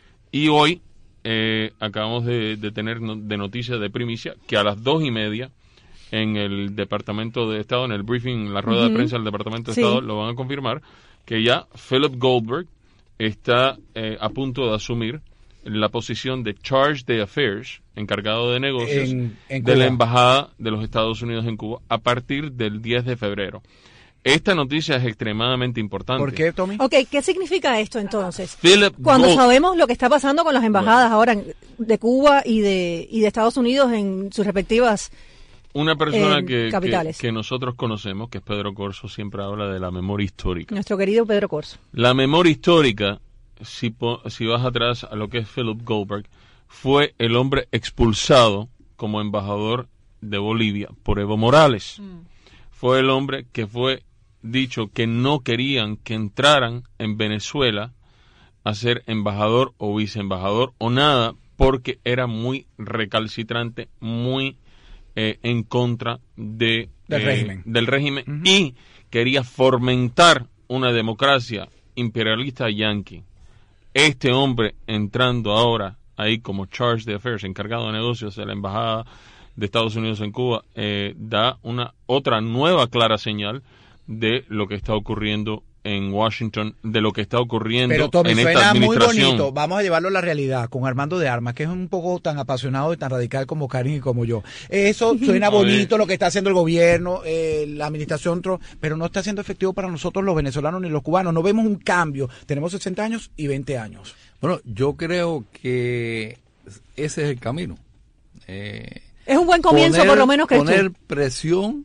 Y hoy Eh, acabamos de, de tener no, de noticias de primicia que a las dos y media en el Departamento de Estado, en el briefing, en la rueda uh-huh. de prensa del Departamento de sí. Estado, lo van a confirmar, que ya Philip Goldberg está eh, a punto de asumir la posición de Charge de Affairs, encargado de negocios en, en de la Embajada de los Estados Unidos en Cuba, a partir del diez de febrero. Esta noticia es extremadamente importante. ¿Por qué, Tommy? Ok, ¿qué significa esto entonces? Philip Cuando Gold... sabemos lo que está pasando con las embajadas bueno. ahora de Cuba y de y de Estados Unidos en sus respectivas Una persona eh, que, capitales. Que, que nosotros conocemos, que es Pedro Corso, siempre habla de la memoria histórica. Nuestro querido Pedro Corso. La memoria histórica, si, po, si vas atrás a lo que es Philip Goldberg, fue el hombre expulsado como embajador de Bolivia por Evo Morales. Mm. Fue el hombre que fue dicho que no querían que entraran en Venezuela a ser embajador o viceembajador o nada, porque era muy recalcitrante, muy eh, en contra de, del eh, régimen, del régimen uh-huh. y quería fomentar una democracia imperialista yanqui. Este hombre entrando ahora ahí como Charge de Affairs, encargado de negocios de la Embajada de Estados Unidos en Cuba, eh, da una otra nueva clara señal de lo que está ocurriendo en Washington, de lo que está ocurriendo Pero, Tommy, en esta suena administración. muy bonito. Vamos a llevarlo a la realidad con Armando de Armas, que es un poco tan apasionado y tan radical como Karin y como yo. Eso suena bonito, lo que está haciendo el gobierno, eh, la administración, pero no está siendo efectivo para nosotros los venezolanos ni los cubanos. No vemos un cambio. Tenemos sesenta años y veinte años. Bueno, yo creo que ese es el camino. Eh, es un buen comienzo, poner, por lo menos, que poner presión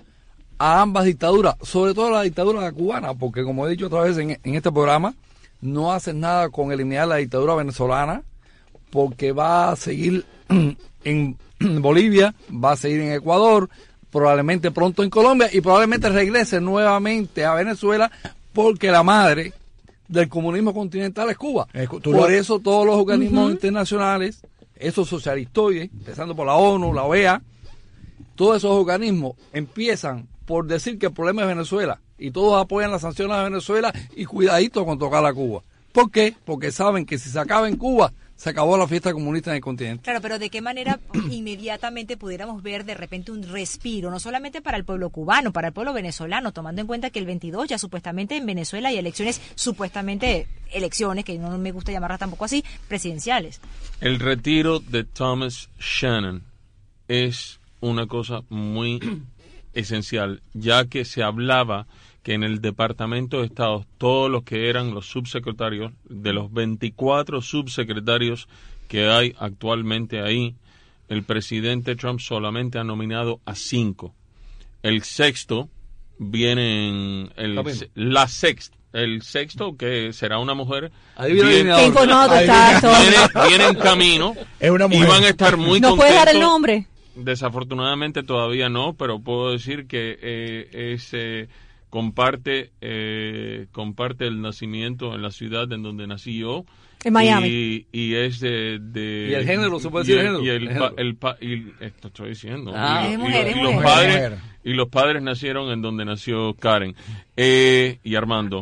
a ambas dictaduras, sobre todo la dictadura cubana, porque como he dicho otra vez en, en este programa, no hacen nada con eliminar la dictadura venezolana, porque va a seguir en Bolivia, va a seguir en Ecuador, probablemente pronto en Colombia, y probablemente regrese nuevamente a Venezuela, porque la madre del comunismo continental es Cuba. Por eso todos los organismos uh-huh. internacionales, esos socialistoides, empezando por la ONU, la O E A, todos esos organismos empiezan por decir que el problema es Venezuela y todos apoyan las sanciones a Venezuela y cuidadito con tocar a Cuba. ¿Por qué? Porque saben que si se acaba en Cuba, se acabó la fiesta comunista en el continente. Claro, pero ¿de qué manera inmediatamente pudiéramos ver de repente un respiro, no solamente para el pueblo cubano, para el pueblo venezolano, tomando en cuenta que el veintidós ya supuestamente en Venezuela hay elecciones, supuestamente elecciones, que no me gusta llamarlas tampoco así, presidenciales? El retiro de Thomas Shannon es una cosa muy esencial, ya que se hablaba que en el Departamento de Estado todos los que eran los subsecretarios, de los veinticuatro subsecretarios que hay actualmente ahí, el presidente Trump solamente ha nominado a cinco. El sexto viene en el, la sexta, el sexto que será una mujer, viene, viene, viene, viene en camino es una mujer. Y van a estar muy ¿No contentos. puede dar el nombre? Desafortunadamente todavía no, pero puedo decir que eh, es, eh, comparte eh, comparte el nacimiento en la ciudad en donde nací yo. En Miami. Y, y es de, de... ¿Y el género? ¿Se puede decir el género? Y el, el género. Pa, el pa, y, esto estoy diciendo. Ah, y, es y, mujer, y, es y los mujer. padres, y los padres nacieron en donde nació Karen eh, y Armando.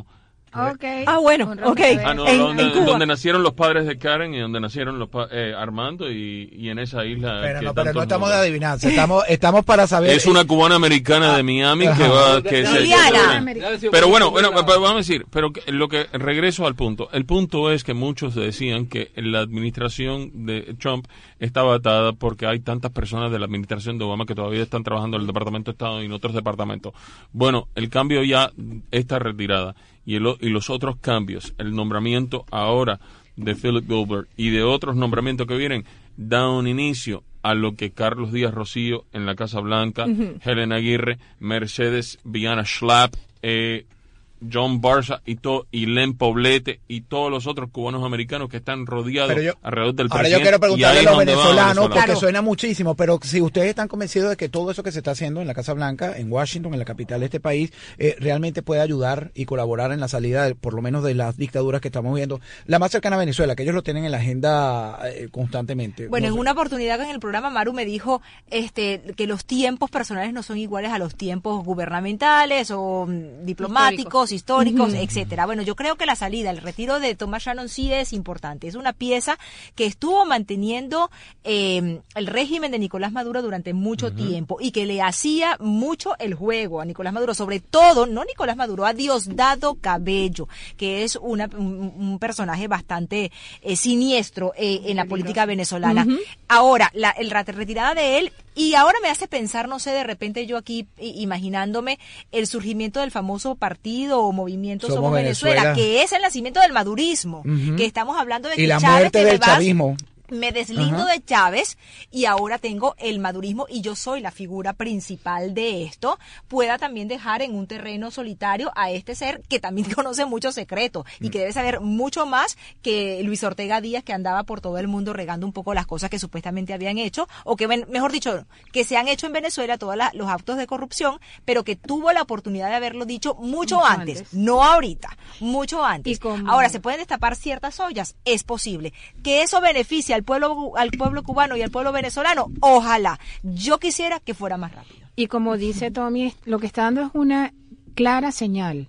Okay. Ah, bueno, ok. Ah, no, en, donde, en Cuba. donde nacieron los padres de Karen y donde nacieron los pa- eh, Armando y, y en esa isla. Pero que no, pero tanto no estamos de nombran. adivinanza, estamos, estamos para saber. Es una cubana americana de Miami Ajá. que va que se Liliana. pero bueno, bueno, pero vamos a decir, pero que- lo que regreso al punto. El punto es que muchos decían que la administración de Trump estaba atada porque hay tantas personas de la administración de Obama que todavía están trabajando en el Departamento de Estado y en otros departamentos. Bueno, el cambio ya está retirada y el, o- y los otros cambios, el nombramiento ahora de Philip Goldberg y de otros nombramientos que vienen da un inicio a lo que Carlos Díaz Rocío en la Casa Blanca, uh-huh. Helen Aguirre, Mercedes Viana Schlapp, eh, John Barza y to, y Len Poblete y todos los otros cubanos americanos que están rodeados yo, alrededor del ahora presidente. yo quiero preguntarle a los venezolanos, porque claro. suena muchísimo, pero si ustedes están convencidos de que todo eso que se está haciendo en la Casa Blanca, en Washington, en la capital de este país, eh, realmente puede ayudar y colaborar en la salida, de, por lo menos de las dictaduras que estamos viendo, la más cercana a Venezuela, que ellos lo tienen en la agenda eh, constantemente. Bueno, no en sé. una oportunidad en el programa Maru me dijo este que los tiempos personales no son iguales a los tiempos gubernamentales o mm, diplomáticos, históricos, históricos uh-huh. etcétera. Bueno, yo creo que la salida, el retiro de Thomas Shannon sí es importante. Es una pieza que estuvo manteniendo eh, el régimen de Nicolás Maduro durante mucho uh-huh. tiempo y que le hacía mucho el juego a Nicolás Maduro, sobre todo, no Nicolás Maduro, a Diosdado Cabello, que es una, un, un personaje bastante eh, siniestro eh, en la política venezolana. Uh-huh. Ahora, la el, retirada de él, y ahora me hace pensar, no sé, de repente yo aquí imaginándome el surgimiento del famoso partido o movimiento Somos, Somos Venezuela, Venezuela, que es el nacimiento del madurismo, uh-huh. que estamos hablando de que y la Chávez muerte del chavismo. Me deslindo uh-huh. de Chávez y ahora tengo el madurismo y yo soy la figura principal de esto, pueda también dejar en un terreno solitario a este ser que también conoce muchos secretos y que debe saber mucho más que Luis Ortega Díaz, que andaba por todo el mundo regando un poco las cosas que supuestamente habían hecho, o que, mejor dicho, que se han hecho en Venezuela todos la, los actos de corrupción, pero que tuvo la oportunidad de haberlo dicho mucho, mucho antes, antes, no ahorita, mucho antes. Como... Ahora, ¿se pueden destapar ciertas ollas? Es posible. ¿Que eso beneficia al pueblo al pueblo cubano y al pueblo venezolano? Ojalá. Yo quisiera que fuera más rápido. Y como dice Tommy, lo que está dando es una clara señal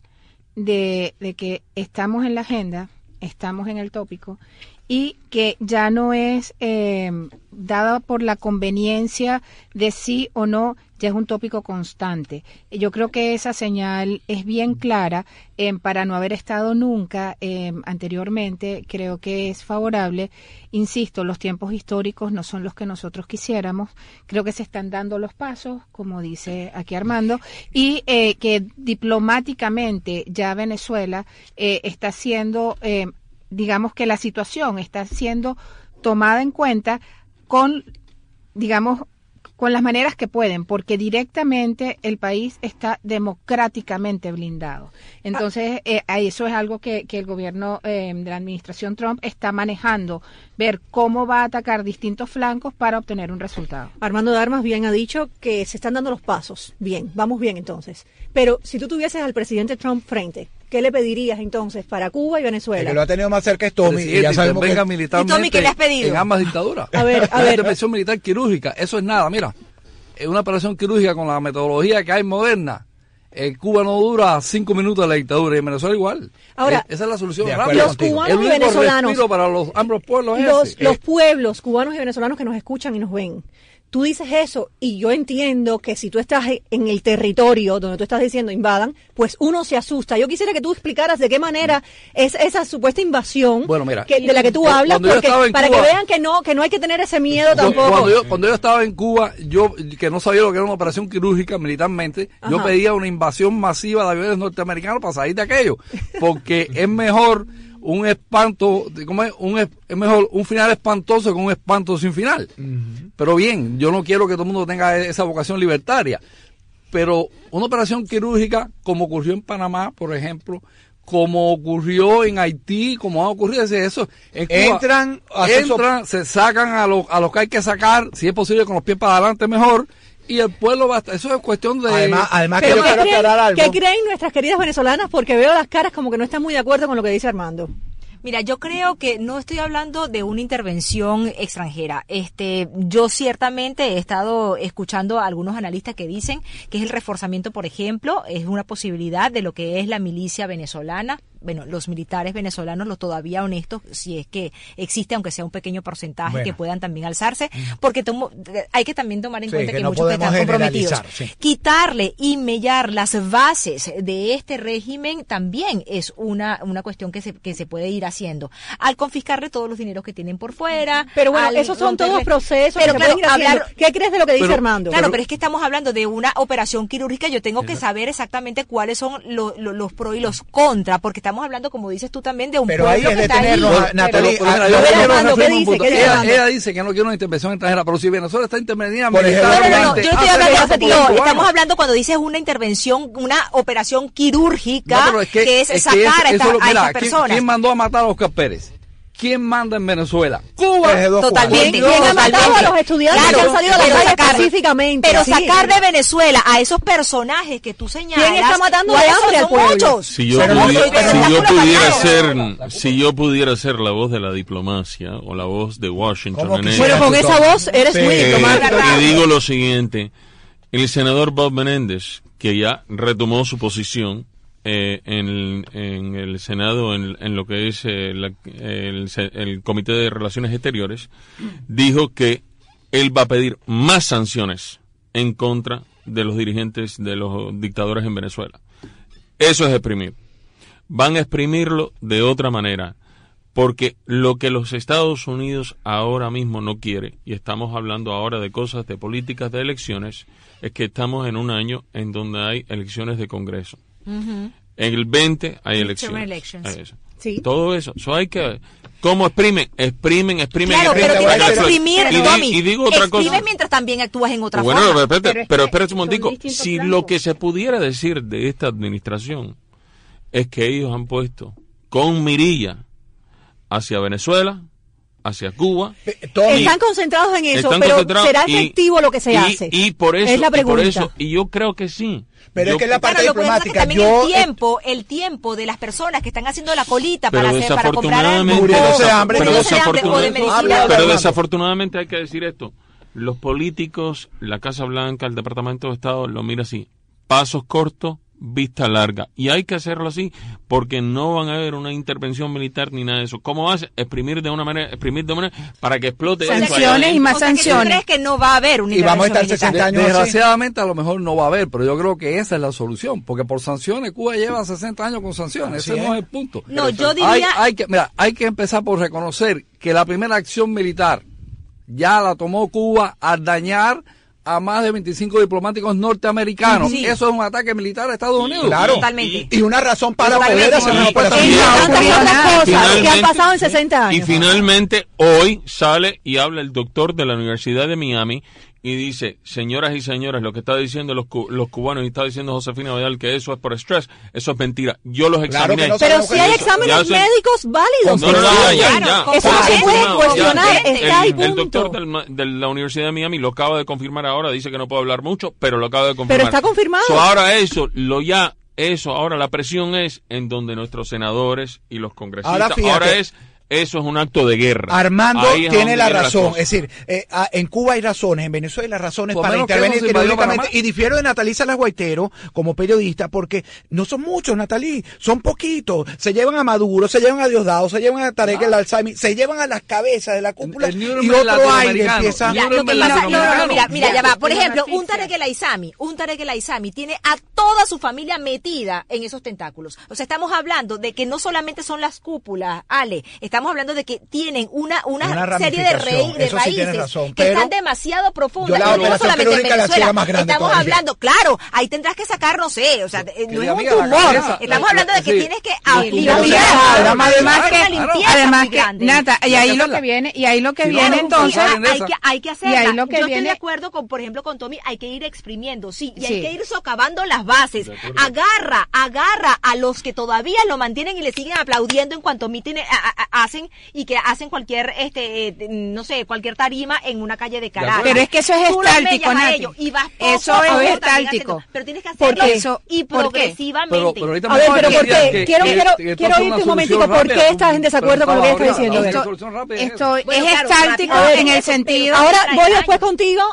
de, de que estamos en la agenda, estamos en el tópico y que ya no es eh, dada por la conveniencia de sí o no, ya es un tópico constante. Yo creo que esa señal es bien clara eh, para no haber estado nunca eh, anteriormente. Creo que es favorable. Insisto, los tiempos históricos no son los que nosotros quisiéramos. Creo que se están dando los pasos, como dice aquí Armando, y eh, que diplomáticamente ya Venezuela eh, está siendo, eh, digamos que la situación está siendo tomada en cuenta con, digamos, con las maneras que pueden, porque directamente el país está democráticamente blindado. Entonces, eh, eso es algo que, que el gobierno eh, de la administración Trump está manejando, ver cómo va a atacar distintos flancos para obtener un resultado. Armando Darmas bien ha dicho que se están dando los pasos. Bien, vamos bien entonces. Pero si tú tuvieses al presidente Trump frente, ¿qué le pedirías entonces para Cuba y Venezuela? El que lo ha tenido más cerca es Tommy. Y ya sabemos venga que... militarmente ¿Y Tommy, qué le has pedido? En ambas dictaduras. A ver, a la ver. intervención militar quirúrgica, eso es nada, mira. Es una operación quirúrgica con la metodología que hay moderna. En Cuba no dura cinco minutos la dictadura y en Venezuela igual. Ahora, esa es la solución rápida. Los cubanos el y venezolanos, para los ambos pueblos los, ese. los pueblos cubanos y venezolanos que nos escuchan y nos ven. Tú dices eso y yo entiendo que si tú estás en el territorio donde tú estás diciendo invadan, pues uno se asusta. Yo quisiera que tú explicaras de qué manera es esa supuesta invasión bueno, mira, que, de la que tú hablas, porque, para Cuba, que vean que no que no hay que tener ese miedo tampoco. Cuando yo, cuando yo estaba en Cuba, yo que no sabía lo que era una operación quirúrgica militarmente, Ajá. yo pedía una invasión masiva de aviones norteamericanos para salir de aquello, porque es mejor un espanto, ¿cómo es? Un, es mejor un final espantoso que un espanto sin final. Uh-huh. Pero bien, yo no quiero que todo el mundo tenga esa vocación libertaria. Pero una operación quirúrgica, como ocurrió en Panamá, por ejemplo, como ocurrió en Haití, como ha ocurrido eso, en Cuba, entran, entran, se sacan a los a los que hay que sacar, si es posible con los pies para adelante mejor. Y el pueblo va a estar, eso es cuestión de... Además, además que yo yo quiero aclarar algo. ¿Qué creen nuestras queridas venezolanas? Porque veo las caras como que no están muy de acuerdo con lo que dice Armando. Mira, yo creo que no estoy hablando de una intervención extranjera. Este, yo ciertamente he estado escuchando a algunos analistas que dicen que es el reforzamiento, por ejemplo, es una posibilidad de lo que es la milicia venezolana. bueno, los militares venezolanos, los todavía honestos, si es que existe, aunque sea un pequeño porcentaje, bueno, que puedan también alzarse, porque tomo, hay que también tomar en sí, cuenta que, que no muchos que están comprometidos. Sí. Quitarle y mellar las bases de este régimen también es una, una cuestión que se, que se puede ir haciendo. Al confiscarle todos los dineros que tienen por fuera. Pero bueno, esos son todos procesos. Pero claro, hablar, ¿qué crees de lo que dice pero, Armando? Claro, pero, pero es que estamos hablando de una operación quirúrgica. Yo tengo que saber exactamente cuáles son lo, lo, los pros y los contras, porque estamos hablando, como dices tú también, de un pero pueblo ahí es que está ahí. Natalie, ¿qué dice? ¿Qué dice ella, ella dice que no quiere una intervención extranjera, pero si Venezuela está intervenida militar, no, no, no, yo no estoy hablando de eso, estamos hablando cuando dices una intervención, una operación quirúrgica, no, es que, que es, es sacar que es, a, esta, eso, mira, a estas personas. ¿quién, ¿Quién mandó a matar a Oscar Pérez? ¿Quién manda en Venezuela? Cuba. Totalmente. ¿Quién ha matado a los estudiantes claro, que han salido de la calle específicamente? Pero sí, sacar de Venezuela a esos personajes que tú señalas. ¿Quién está matando de hambre al pueblo? Muchos. Si yo, pudiera, si yo pudiera ser, si yo pudiera ser la voz de la diplomacia o la voz de Washington. En bueno, con esa voz eres muy diplomático. Y digo lo siguiente: el senador Bob Menéndez, que ya retomó su posición. Eh, en, en el Senado, en, en lo que es eh, la, el, el Comité de Relaciones Exteriores, dijo que él va a pedir más sanciones en contra de los dirigentes de los dictadores en Venezuela. Eso es exprimir. Van a exprimirlo de otra manera, porque lo que los Estados Unidos ahora mismo no quiere, y estamos hablando ahora de cosas de políticas de elecciones, es que estamos en un año en donde hay elecciones de Congreso. Uh-huh. En el veinte hay elecciones. Eso. Sí. Todo eso. Eso hay que... ¿Cómo exprimen? Exprimen, exprimen, claro, exprimen. Pero tienes que exprimir, y, Tommy, y digo otra exprime cosa. Mientras también actúas en otra bueno, forma. Bueno, pero, pero, pero espérate un momentico. Si planos. Lo que se pudiera decir de esta administración es que ellos han puesto con mirilla hacia Venezuela, hacia Cuba. Tommy, están concentrados en eso, pero ¿será efectivo y, lo que se y, hace? Y por eso, es la y por eso, y yo creo que sí. Pero yo, es que la parte claro, diplomática, también yo... el tiempo, el tiempo de las personas que están haciendo la colita pero para hacer, para comprar algo, muriéndose de hambre, pero, o de medicina. Pero desafortunadamente hay que decir esto. Los políticos, la Casa Blanca, el Departamento de Estado, lo mira así. Pasos cortos, vista larga. Y hay que hacerlo así porque no van a haber una intervención militar ni nada de eso. ¿Cómo hace? Exprimir de una manera, exprimir de una manera para que explote. Sanciones y más o sea, sanciones. ¿Tú crees que no va a haber una y vamos a estar militar? sesenta años Desgraciadamente así. A lo mejor no va a haber, pero yo creo que esa es la solución, porque por sanciones Cuba lleva sesenta años con sanciones. Así Ese es. no es el punto. No, pero yo diría... Hay, hay que, mira, hay que empezar por reconocer que la primera acción militar ya la tomó Cuba al dañar a más de veinticinco diplomáticos norteamericanos. Sí. Eso es un ataque militar a Estados Unidos. Claro. Totalmente. Y, y una razón para Totalmente. poder hacer una operación. Y tantas otras cosas que han pasado en sesenta años. Y finalmente, hoy sale y habla el doctor de la Universidad de Miami y dice, señoras y señores, lo que está diciendo los, los cubanos y está diciendo Josefina Vidal que eso es por estrés, eso es mentira. Yo los examiné. Claro no pero si hay exámenes se... médicos válidos. No, no, no, ya, ya. Eso no se puede cuestionar, está ahí punto. El doctor del, de la Universidad de Miami lo acaba de confirmar ahora, dice que no puede hablar mucho, pero lo acaba de confirmar. Pero está confirmado. So, ahora eso, lo ya, eso, ahora la presión es en donde nuestros senadores y los congresistas, ahora, fíjate, ahora es... Eso es un acto de guerra. Armando tiene la razón. Es decir, eh, a, en Cuba hay razones, en Venezuela hay razones Por para intervenir quirúrgicamente. Y difiero de Natalí Salas Guaitero como periodista porque no son muchos, Natalí, son poquitos. Se llevan a Maduro, se llevan a Diosdado, se llevan a Tarek ah. el Alzheimer, se llevan a las cabezas de la cúpula el, el y otro aire empieza. Mira, lo que pasa, no, no, no, mira, mira, ya va. Por ejemplo, un Tarek el Aizami, un Tarek el Aizami tiene a toda su familia metida en esos tentáculos. O sea, estamos hablando de que no solamente son las cúpulas, Ale, estamos hablando de que tienen una una, una serie de, rey, de raíces sí razón, que están demasiado profundas. Y no solamente en Venezuela. Estamos hablando, claro, ahí tendrás que sacar, no sé, o sea, no es un tumor. Estamos hablando de que tienes que limpiar. Además que, además que, Nata, y ahí lo que viene, y ahí lo que viene entonces. Hay que, hay que hacerla. Yo estoy de acuerdo con, por ejemplo, con Tommy, hay que ir exprimiendo, sí, y hay que ir socavando las bases. Agarra, agarra a los que todavía lo mantienen y le siguen aplaudiendo en cuanto miten, hacen y que hacen cualquier, este, eh, no sé, cualquier tarima en una calle de Caracas. Pero es que eso es estáltico, Nati. Y vas poco, eso poco, es estáltico. Pero tienes que hacerlo eso, y progresivamente. Pero, pero a ver, pero ¿por qué? Quiero, quiero, que quiero irte un momentico. ¿Por qué estás en desacuerdo con lo que está diciendo? Esto, esto es estático en el sentido... Ahora voy después contigo.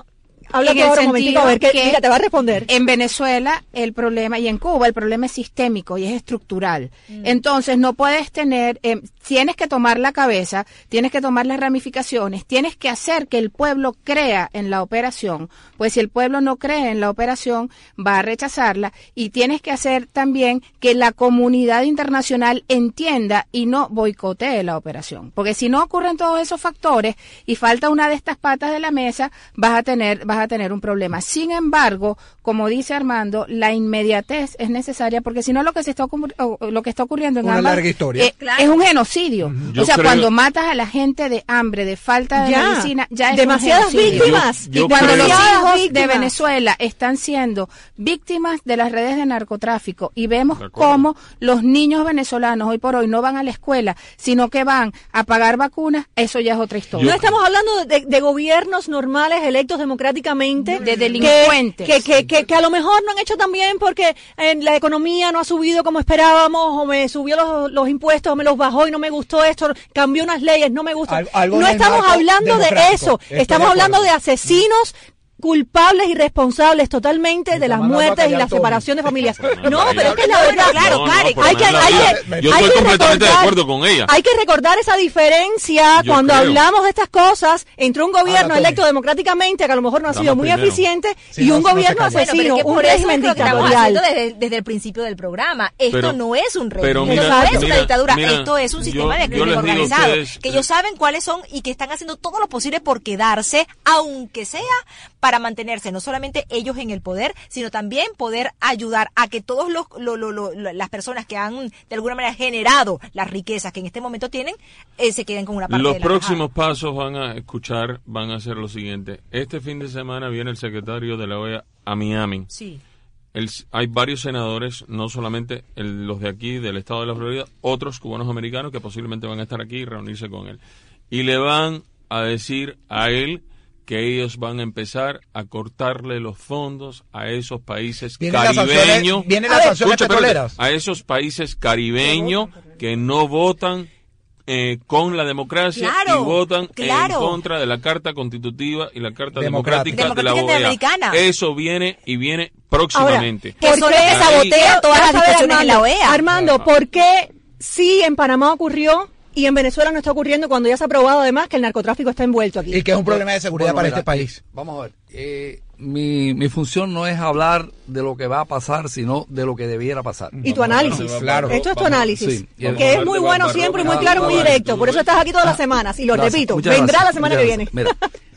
Habla en tú el ahora un momentito, a ver, que, que mira, te va a responder. En Venezuela el problema, y en Cuba el problema es sistémico y es estructural. Mm. Entonces no puedes tener, eh, tienes que tomar la cabeza, tienes que tomar las ramificaciones, tienes que hacer que el pueblo crea en la operación, pues si el pueblo no cree en la operación va a rechazarla, y tienes que hacer también que la comunidad internacional entienda y no boicotee la operación, porque si no ocurren todos esos factores y falta una de estas patas de la mesa, vas a tener vas a tener un problema. Sin embargo, como dice Armando, la inmediatez es necesaria, porque si no lo que se está lo que está ocurriendo en una ambas, larga historia. Eh, claro. Es un genocidio. Uh-huh. O sea, creo... cuando matas a la gente de hambre, de falta de ya. medicina, ya es demasiadas un genocidio. víctimas. Yo, yo y cuando creo... los hijos víctimas. de Venezuela están siendo víctimas de las redes de narcotráfico y vemos cómo los niños venezolanos hoy por hoy no van a la escuela, sino que van a pagar vacunas, eso ya es otra historia. Yo... No estamos hablando de, de gobiernos normales electos democráticamente, de delincuentes, que, que, que, que a lo mejor no han hecho tan bien porque en la economía no ha subido como esperábamos, o me subió los, los impuestos, o me los bajó y no me gustó esto, cambió unas leyes, no me gusta. Al, no estamos hablando de eso, estamos de hablando de asesinos culpables y responsables totalmente de las muertes y la separación de familias. No, pero es que la verdad, claro, Karen, hay que, hay que, yo estoy completamente de acuerdo con ella. Hay que recordar esa diferencia yo cuando creo. hablamos de estas cosas entre un gobierno electo democráticamente, que a lo mejor no ha sido muy primero. eficiente, sí, y no, un no gobierno asesino, bueno, un régimen dictatorial. Desde, desde el principio del programa, esto pero, no es un régimen, mira, esto no es mira, una dictadura, mira, esto es un sistema yo, de crimen organizado, ustedes, eh, que ellos saben cuáles son y que están haciendo todo lo posible por quedarse, aunque sea para mantenerse no solamente ellos en el poder, sino también poder ayudar a que todos los lo, lo, lo, las personas que han de alguna manera generado las riquezas que en este momento tienen, eh, se queden con una parte los de la próximos bajada. Pasos van a escuchar, van a ser lo siguiente. Este fin de semana viene el secretario de la O E A a Miami. Sí. El, hay varios senadores, no solamente el, los de aquí, del estado de la Florida, otros cubanos americanos que posiblemente van a estar aquí y reunirse con él. Y le van a decir a él que ellos van a empezar a cortarle los fondos a esos países ¿Viene caribeños. ¿Vienen las sanciones petroleras? A esos países caribeños que no votan eh, con la democracia claro, y votan claro. en contra de la Carta Constitutiva y la Carta Democrática, Democrática de la O E A. Eso viene y viene próximamente. Ahora, que son los que sabotean todas las discusiones de la O E A. Armando, ¿por qué sí en Panamá ocurrió y en Venezuela no está ocurriendo cuando ya se ha probado además que el narcotráfico está envuelto aquí? Y que es un problema de seguridad bueno, para mira, este país. Vamos a ver. Eh, mi, mi función no es hablar de lo que va a pasar, sino de lo que debiera pasar. Y tu análisis. Claro. Esto es tu análisis. Sí, que es muy bueno siempre y muy claro y muy directo. Por eso estás aquí todas las semanas. Y lo gracias, repito, vendrá la semana que viene. Mira,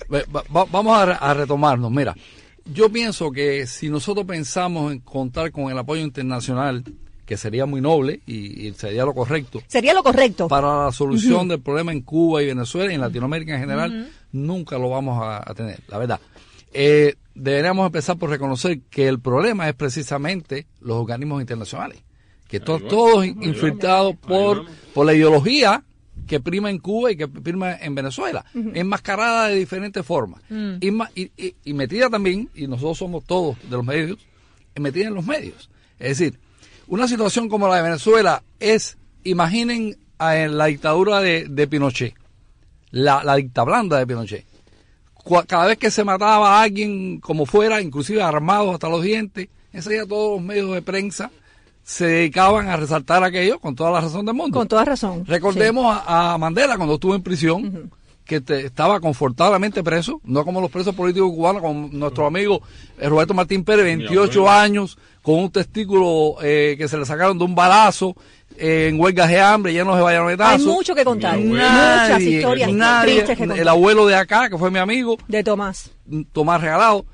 va, vamos a, a retomarnos. Mira, yo pienso que si nosotros pensamos en contar con el apoyo internacional, que sería muy noble y, y sería lo correcto. Sería lo correcto. Para la solución uh-huh. del problema en Cuba y Venezuela y en Latinoamérica en general, uh-huh. nunca lo vamos a, a tener, la verdad. Eh, deberíamos empezar por reconocer que el problema es precisamente los organismos internacionales, que to, todos infiltrados por, por la ideología que prima en Cuba y que prima en Venezuela, uh-huh. enmascarada de diferentes formas, uh-huh. y, y, y, y metida también, y nosotros somos todos de los medios, metida en los medios. Es decir, una situación como la de Venezuela es, imaginen en la dictadura de, de Pinochet, la, la dicta blanda de Pinochet. Cada vez que se mataba a alguien como fuera, inclusive armados hasta los dientes, enseguida todos los medios de prensa se dedicaban a resaltar aquello con toda la razón del mundo. Con toda razón. Recordemos sí. a, a Mandela cuando estuvo en prisión, uh-huh. que te, estaba confortablemente preso, no como los presos políticos cubanos, como nuestro amigo eh, Roberto Martín Pérez, veintiocho años, con un testículo eh, que se le sacaron de un balazo, eh, en huelgas de hambre, llenos de bayonetazos. Hay mucho que contar, nadie, muchas historias nadie, tristes que contar. El abuelo de acá, que fue mi amigo. De Tomás. Tomás Regalado.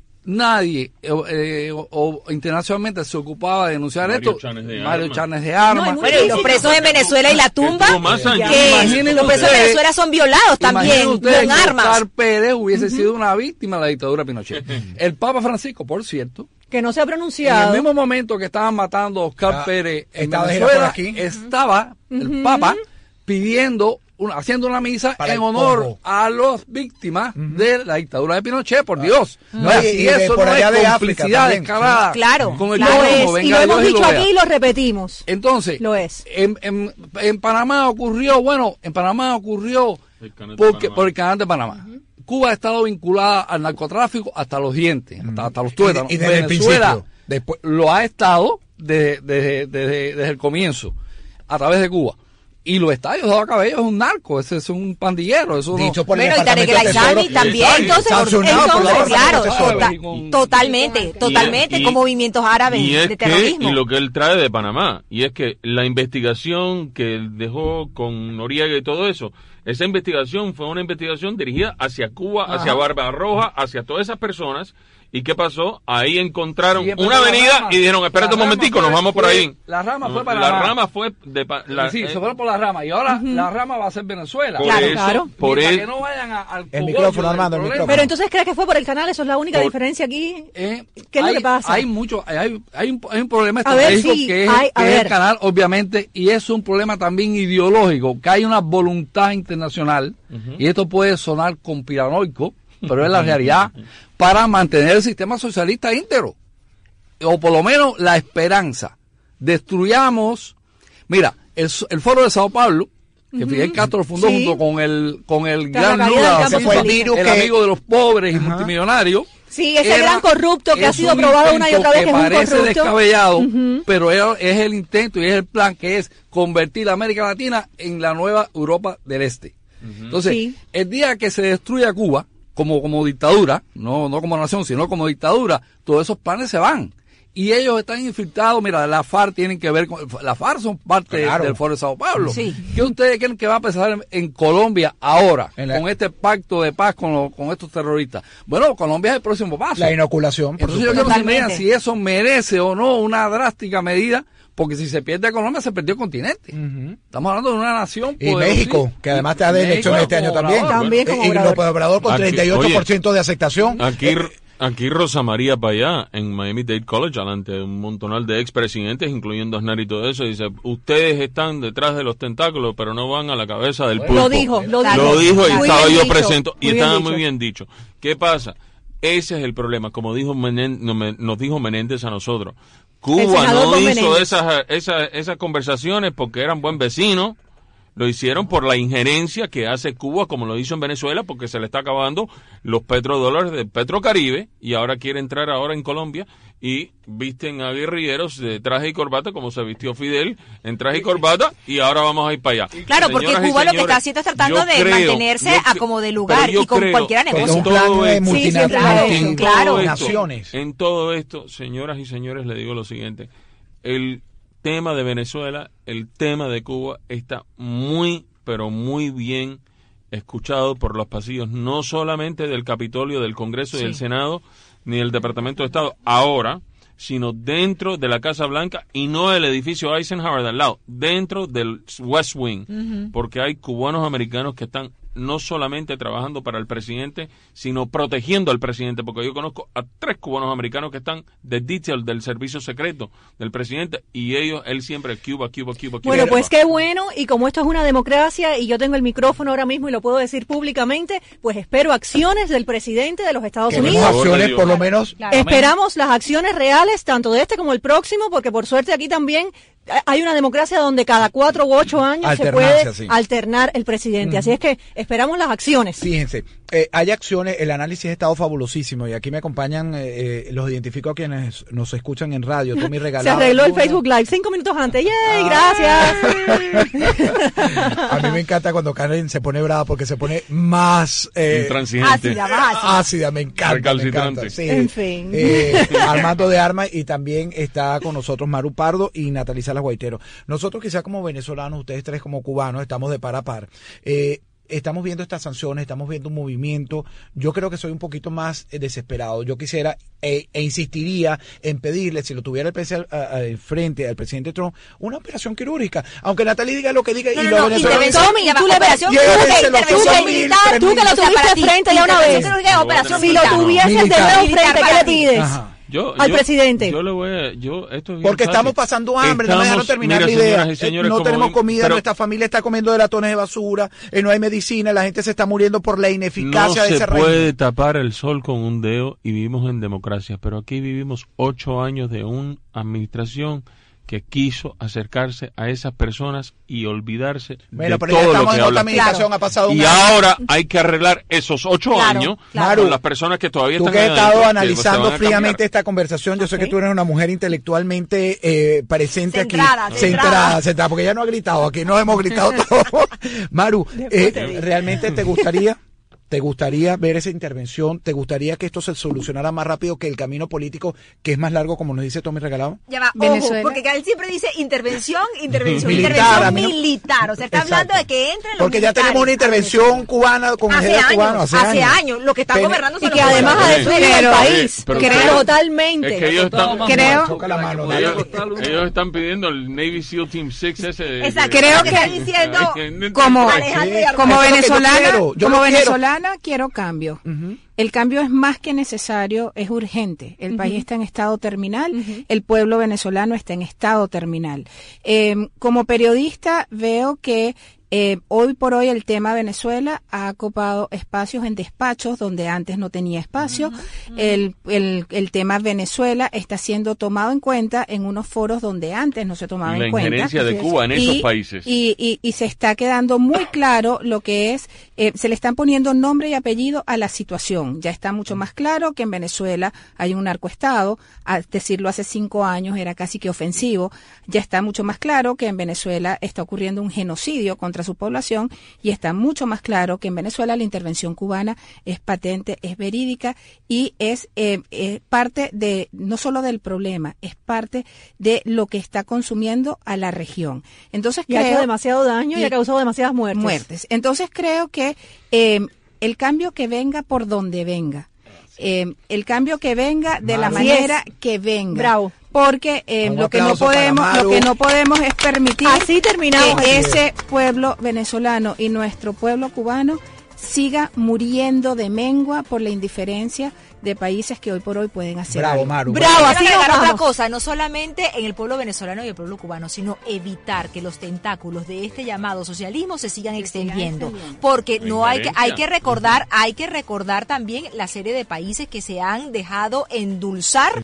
Nadie eh, eh, o, o internacionalmente se ocupaba de denunciar Mario esto. Chanes de Mario Armas. Chanes de Armas. No, bueno, y los presos en Venezuela y la tumba, que los presos en Venezuela son violados también, ustedes, con armas. Oscar Pérez hubiese uh-huh. sido una víctima de la dictadura de Pinochet. El Papa Francisco, por cierto, que no se ha pronunciado. En el mismo momento que estaban matando a Oscar ah, Pérez en Venezuela, por aquí. estaba uh-huh. el Papa pidiendo, una, haciendo una misa para en honor Congo. a las víctimas uh-huh. de la dictadura de Pinochet, por Dios. Uh-huh. No, y, y eso no es de complicidad descarada. Claro, con el claro es. Venga y lo hemos Dios dicho y lo aquí y lo repetimos. Entonces, lo es. En, en, en Panamá ocurrió, bueno, en Panamá ocurrió porque, por el canal de Panamá. Uh-huh. Cuba ha estado vinculada al narcotráfico hasta los dientes, hasta, hasta los tuétanos. Y, y desde Venezuela el principio. Después. lo ha estado desde, desde, desde, desde el comienzo, a través de Cuba. Y los estadios de Cabello es un narco, ese es un pandillero. Eso Dicho no, por el Bueno, y Tarek El Departamento Aizami de Tesoro. también, Exacto. entonces, Sancionado por el entonces claro, Departamento de tota- Tesoro. totalmente, totalmente, y- con movimientos árabes Y es de que, terrorismo. y lo que él trae de Panamá, y es que la investigación que él dejó con Noriega y todo eso, esa investigación fue una investigación dirigida hacia Cuba, Ajá. hacia Barbarroja, hacia todas esas personas. ¿Y qué pasó? Ahí encontraron Sí, empezó una la avenida rama. y dijeron, espérate un La rama momentico, fue- nos vamos por fue- ahí. la rama fue La Panamá. rama fue de pa- la- sí, eh, se fueron por la rama. Y ahora la rama va a ser Venezuela. por Claro, eso, claro. por Para eso, que no vayan a- al El cogollo micrófono, del Armando, el problema. micrófono. Pero entonces, ¿crees que fue por el canal? Eso es la única Por- diferencia aquí. Eh, ¿Qué es lo hay- que pasa? Hay mucho, hay, hay, un, hay un problema A ver, estratégico sí, que, es, hay- a que es ver. el canal, obviamente, y es un problema también ideológico, que hay una voluntad internacional, y esto puede sonar conspiranoico, pero es la realidad, para mantener el sistema socialista íntegro, o por lo menos la esperanza. Destruyamos, mira, el, el Foro de Sao Paulo, que Fidel Castro lo fundó Sí. junto con el con el Tras la gran caída Lula, del o campo sea, fue el, socialista. virus el que- amigo de los pobres y Ajá. multimillonarios. Sí, ese Era- gran corrupto que ha es sido un probado una y otra vez que es un parece corrupto. descabellado, Ujú. pero era- es el intento y es el plan que es convertir a América Latina en la nueva Europa del Este. Entonces, Sí. el día que se destruya Cuba como como dictadura, no no como nación, sino como dictadura, todos esos planes se van. Y ellos están infiltrados, mira, la FARC tienen que ver con, la FARC son parte Claro. del Foro de Sao Paulo. Sí. ¿Qué ustedes creen que va a pasar en, en Colombia ahora, En la- con este pacto de paz con, los- con estos terroristas? Bueno, Colombia es el próximo paso. La inoculación, por Entonces yo supuesto. quiero que me digan Totalmente. si eso merece o no una drástica medida, porque si se pierde Colombia, se perdió el continente. Ujú. Estamos hablando de una nación Y poderosísima. México, que además está de México elecciones este año como también. obrador. También como y obrador. López Obrador con Aquí- treinta y ocho por ciento de aceptación. Aquí, Eh, aquí Rosa María Payá, en Miami-Dade College, delante de un montonal de expresidentes, incluyendo a Aznar y todo eso, dice, ustedes están detrás de los tentáculos, pero no van a la cabeza del pulpo. Lo dijo, lo dijo. Lo dijo y Muy estaba bien yo dicho, presente, y muy bien estaba dicho. muy bien dicho. ¿Qué pasa? Ese es el problema, como dijo Menen- no, me- nos dijo Menéndez a nosotros. El Cuba senador no Don hizo Menéndez. esas, esas, esas conversaciones porque eran buen vecino. Lo hicieron por la injerencia que hace Cuba, como lo hizo en Venezuela, porque se le está acabando los petrodólares del Petrocaribe y ahora quiere entrar ahora en Colombia y visten a guerrilleros de traje y corbata, como se vistió Fidel en traje y corbata, y ahora vamos a ir para allá. Claro, porque Señoras y Cuba lo que señores, está haciendo es tratando yo de creo- mantenerse yo a cre- como de pero lugar yo y con creo- cualquier Porque es negocio. un plan todo de esto- multina- Sí, siempre multi- es, claro. esto, naciones. En todo esto, señoras y señores, le digo lo siguiente. El tema de Venezuela, el tema de Cuba está muy, pero muy bien escuchado por los pasillos, no solamente del Capitolio, del Congreso y del Senado, ni del Departamento de Estado, ahora, sino dentro de la Casa Blanca y no el edificio Eisenhower de al lado, dentro del West Wing, porque hay cubanos americanos que están no solamente trabajando para el presidente, sino protegiendo al presidente, porque yo conozco a tres cubanos americanos que están de detail del servicio secreto del presidente, y ellos, él siempre, Cuba, Cuba, Cuba, Cuba. Bueno, pues Cuba. qué bueno, y como esto es una democracia y yo tengo el micrófono ahora mismo y lo puedo decir públicamente, pues espero acciones del presidente de los Estados Queremos Unidos. acciones, Dios. por lo menos. Claro. Esperamos las acciones reales, tanto de este como el próximo, porque por suerte aquí también eh, hay una democracia donde cada cuatro u ocho años se puede Alternancia, sí. alternar el presidente. Así es que esperamos las acciones. Fíjense, eh, hay acciones, el análisis ha estado fabulosísimo y aquí me acompañan, eh, eh, los identifico a quienes nos escuchan en radio. Tommy Se regalaba arregló el una. Facebook Live cinco minutos antes. ¡Yay! Ah. Gracias. A mí me encanta cuando Karen se pone brava porque se pone más eh, Intransigente. Ácida, más ácida. ácida, me encanta. Me Recalcitrante. encanta. Sí. En fin. Eh, Armando de Armas, y también está con nosotros Maru Pardo y Natalie Salas Guaitero. Nosotros quizás como venezolanos, ustedes tres como cubanos, estamos de par a par. Eh, estamos viendo estas sanciones, estamos viendo un movimiento. Yo creo que soy un poquito más eh, desesperado. Yo quisiera eh, e insistiría en pedirle, si lo tuviera el presidente frente al presidente Trump, una operación quirúrgica. Aunque Natalie diga lo que diga No, y no, los no, venezolanos intervención, Tommy, ya va, tú le ves- operación llévenselo, quirúrgica, que intervención son mil, militar, tres tú que lo mil. o sea, tuviste para ti, frente ya una vez. intervención quirúrgica, operación Si lo militar. tuvieses de Militar. nuevo Militar frente, ¿qué para le ti. pides? Ajá. Yo, al yo- presidente. Yo le voy a, yo, esto es bien Porque fácil. estamos pasando hambre, no me dejaron Estamos- terminar mira, la idea. señoras y señores, Eh, no como tenemos ven, comida, pero nuestra familia está comiendo de latones de basura, eh, no hay medicina, la gente se está muriendo por la no ineficacia de se ese puede régimen. tapar el sol con un dedo y vivimos en democracia, pero aquí vivimos ocho años de una administración que quiso acercarse a esas personas y olvidarse bueno, de pero todo ya lo estamos que en otra hablan. administración, Claro. ha pasado un Y año. ahora hay que arreglar esos ocho Claro, años claro. con las personas que todavía Tú están que has ahí, estado que se analizando van a fríamente cambiar. esta conversación, yo sé Ok. que tú eres una mujer intelectualmente eh, presente Centrada, aquí. centrada. Centrada, centrada, porque ella no ha gritado, aquí nos hemos gritado todos. Maru, eh, te digo. ¿realmente te gustaría? ¿Te gustaría ver esa intervención? ¿Te gustaría que esto se solucionara más rápido que el camino político, que es más largo, como nos dice Tommy Regalado? Ya va, Venezuela. ojo, porque él siempre dice intervención, intervención, Militar, intervención a mí no- militar. O sea, está Exacto. hablando de que entren los Porque ya militares tenemos una a intervención Venezuela. cubana con Hace ejército años, cubano. hace Hace años. Lo que está Pene- gobernando Y son que los además ha militares. destruido el Pero- país. pero creo- totalmente. Es que ellos están, Creo- Toca la mano, ellos, dale. ellos están pidiendo el Navy SEAL Team seis ese. Exacto, creo que que- está diciendo que- como- Alejandro y Arturo. Como Eso es lo que yo venezolana, quiero, yo como lo quiero. venezolana quiero cambio. Ujú. El cambio es más que necesario, es urgente. El país está en estado terminal, el pueblo venezolano está en estado terminal. Eh, como periodista veo que eh, hoy por hoy el tema Venezuela ha ocupado espacios en despachos donde antes no tenía espacio. El, el, el tema Venezuela está siendo tomado en cuenta en unos foros donde antes no se tomaba la en cuenta. injerencia de Cuba en esos Y- países. Y, y, y se está quedando muy claro lo que es, eh, se le están poniendo nombre y apellido a la situación. Ya está mucho más claro que en Venezuela hay un narcoestado, a decirlo hace cinco años era casi que ofensivo. Ya está mucho más claro que en Venezuela está ocurriendo un genocidio contra su población y está mucho más claro que en Venezuela la intervención cubana es patente, es verídica y es eh, eh, parte de, no solo del problema, es parte de lo que está consumiendo a la región. Entonces Y ha hecho creo demasiado daño y, y- ha causado demasiadas muertes. muertes. Entonces creo que eh, el cambio que venga por donde venga, eh, el cambio que venga de la Maru. manera Así es. que venga. Bravo. Porque eh, Un lo que no aplauso para podemos, Maru. lo que no podemos es permitir Así terminamos. que ese pueblo venezolano y nuestro pueblo cubano siga muriendo de mengua por la indiferencia de países que hoy por hoy pueden hacer Bravo, algo. Maru. Bravo, Quiero así nos agregar otra vamos. cosa, no solamente en el pueblo venezolano y el pueblo cubano, sino evitar que los tentáculos de este llamado socialismo se sigan extendiendo, extendiendo. porque La no hay que hay que injerencia. recordar, hay que recordar también la serie de países que se han dejado endulzar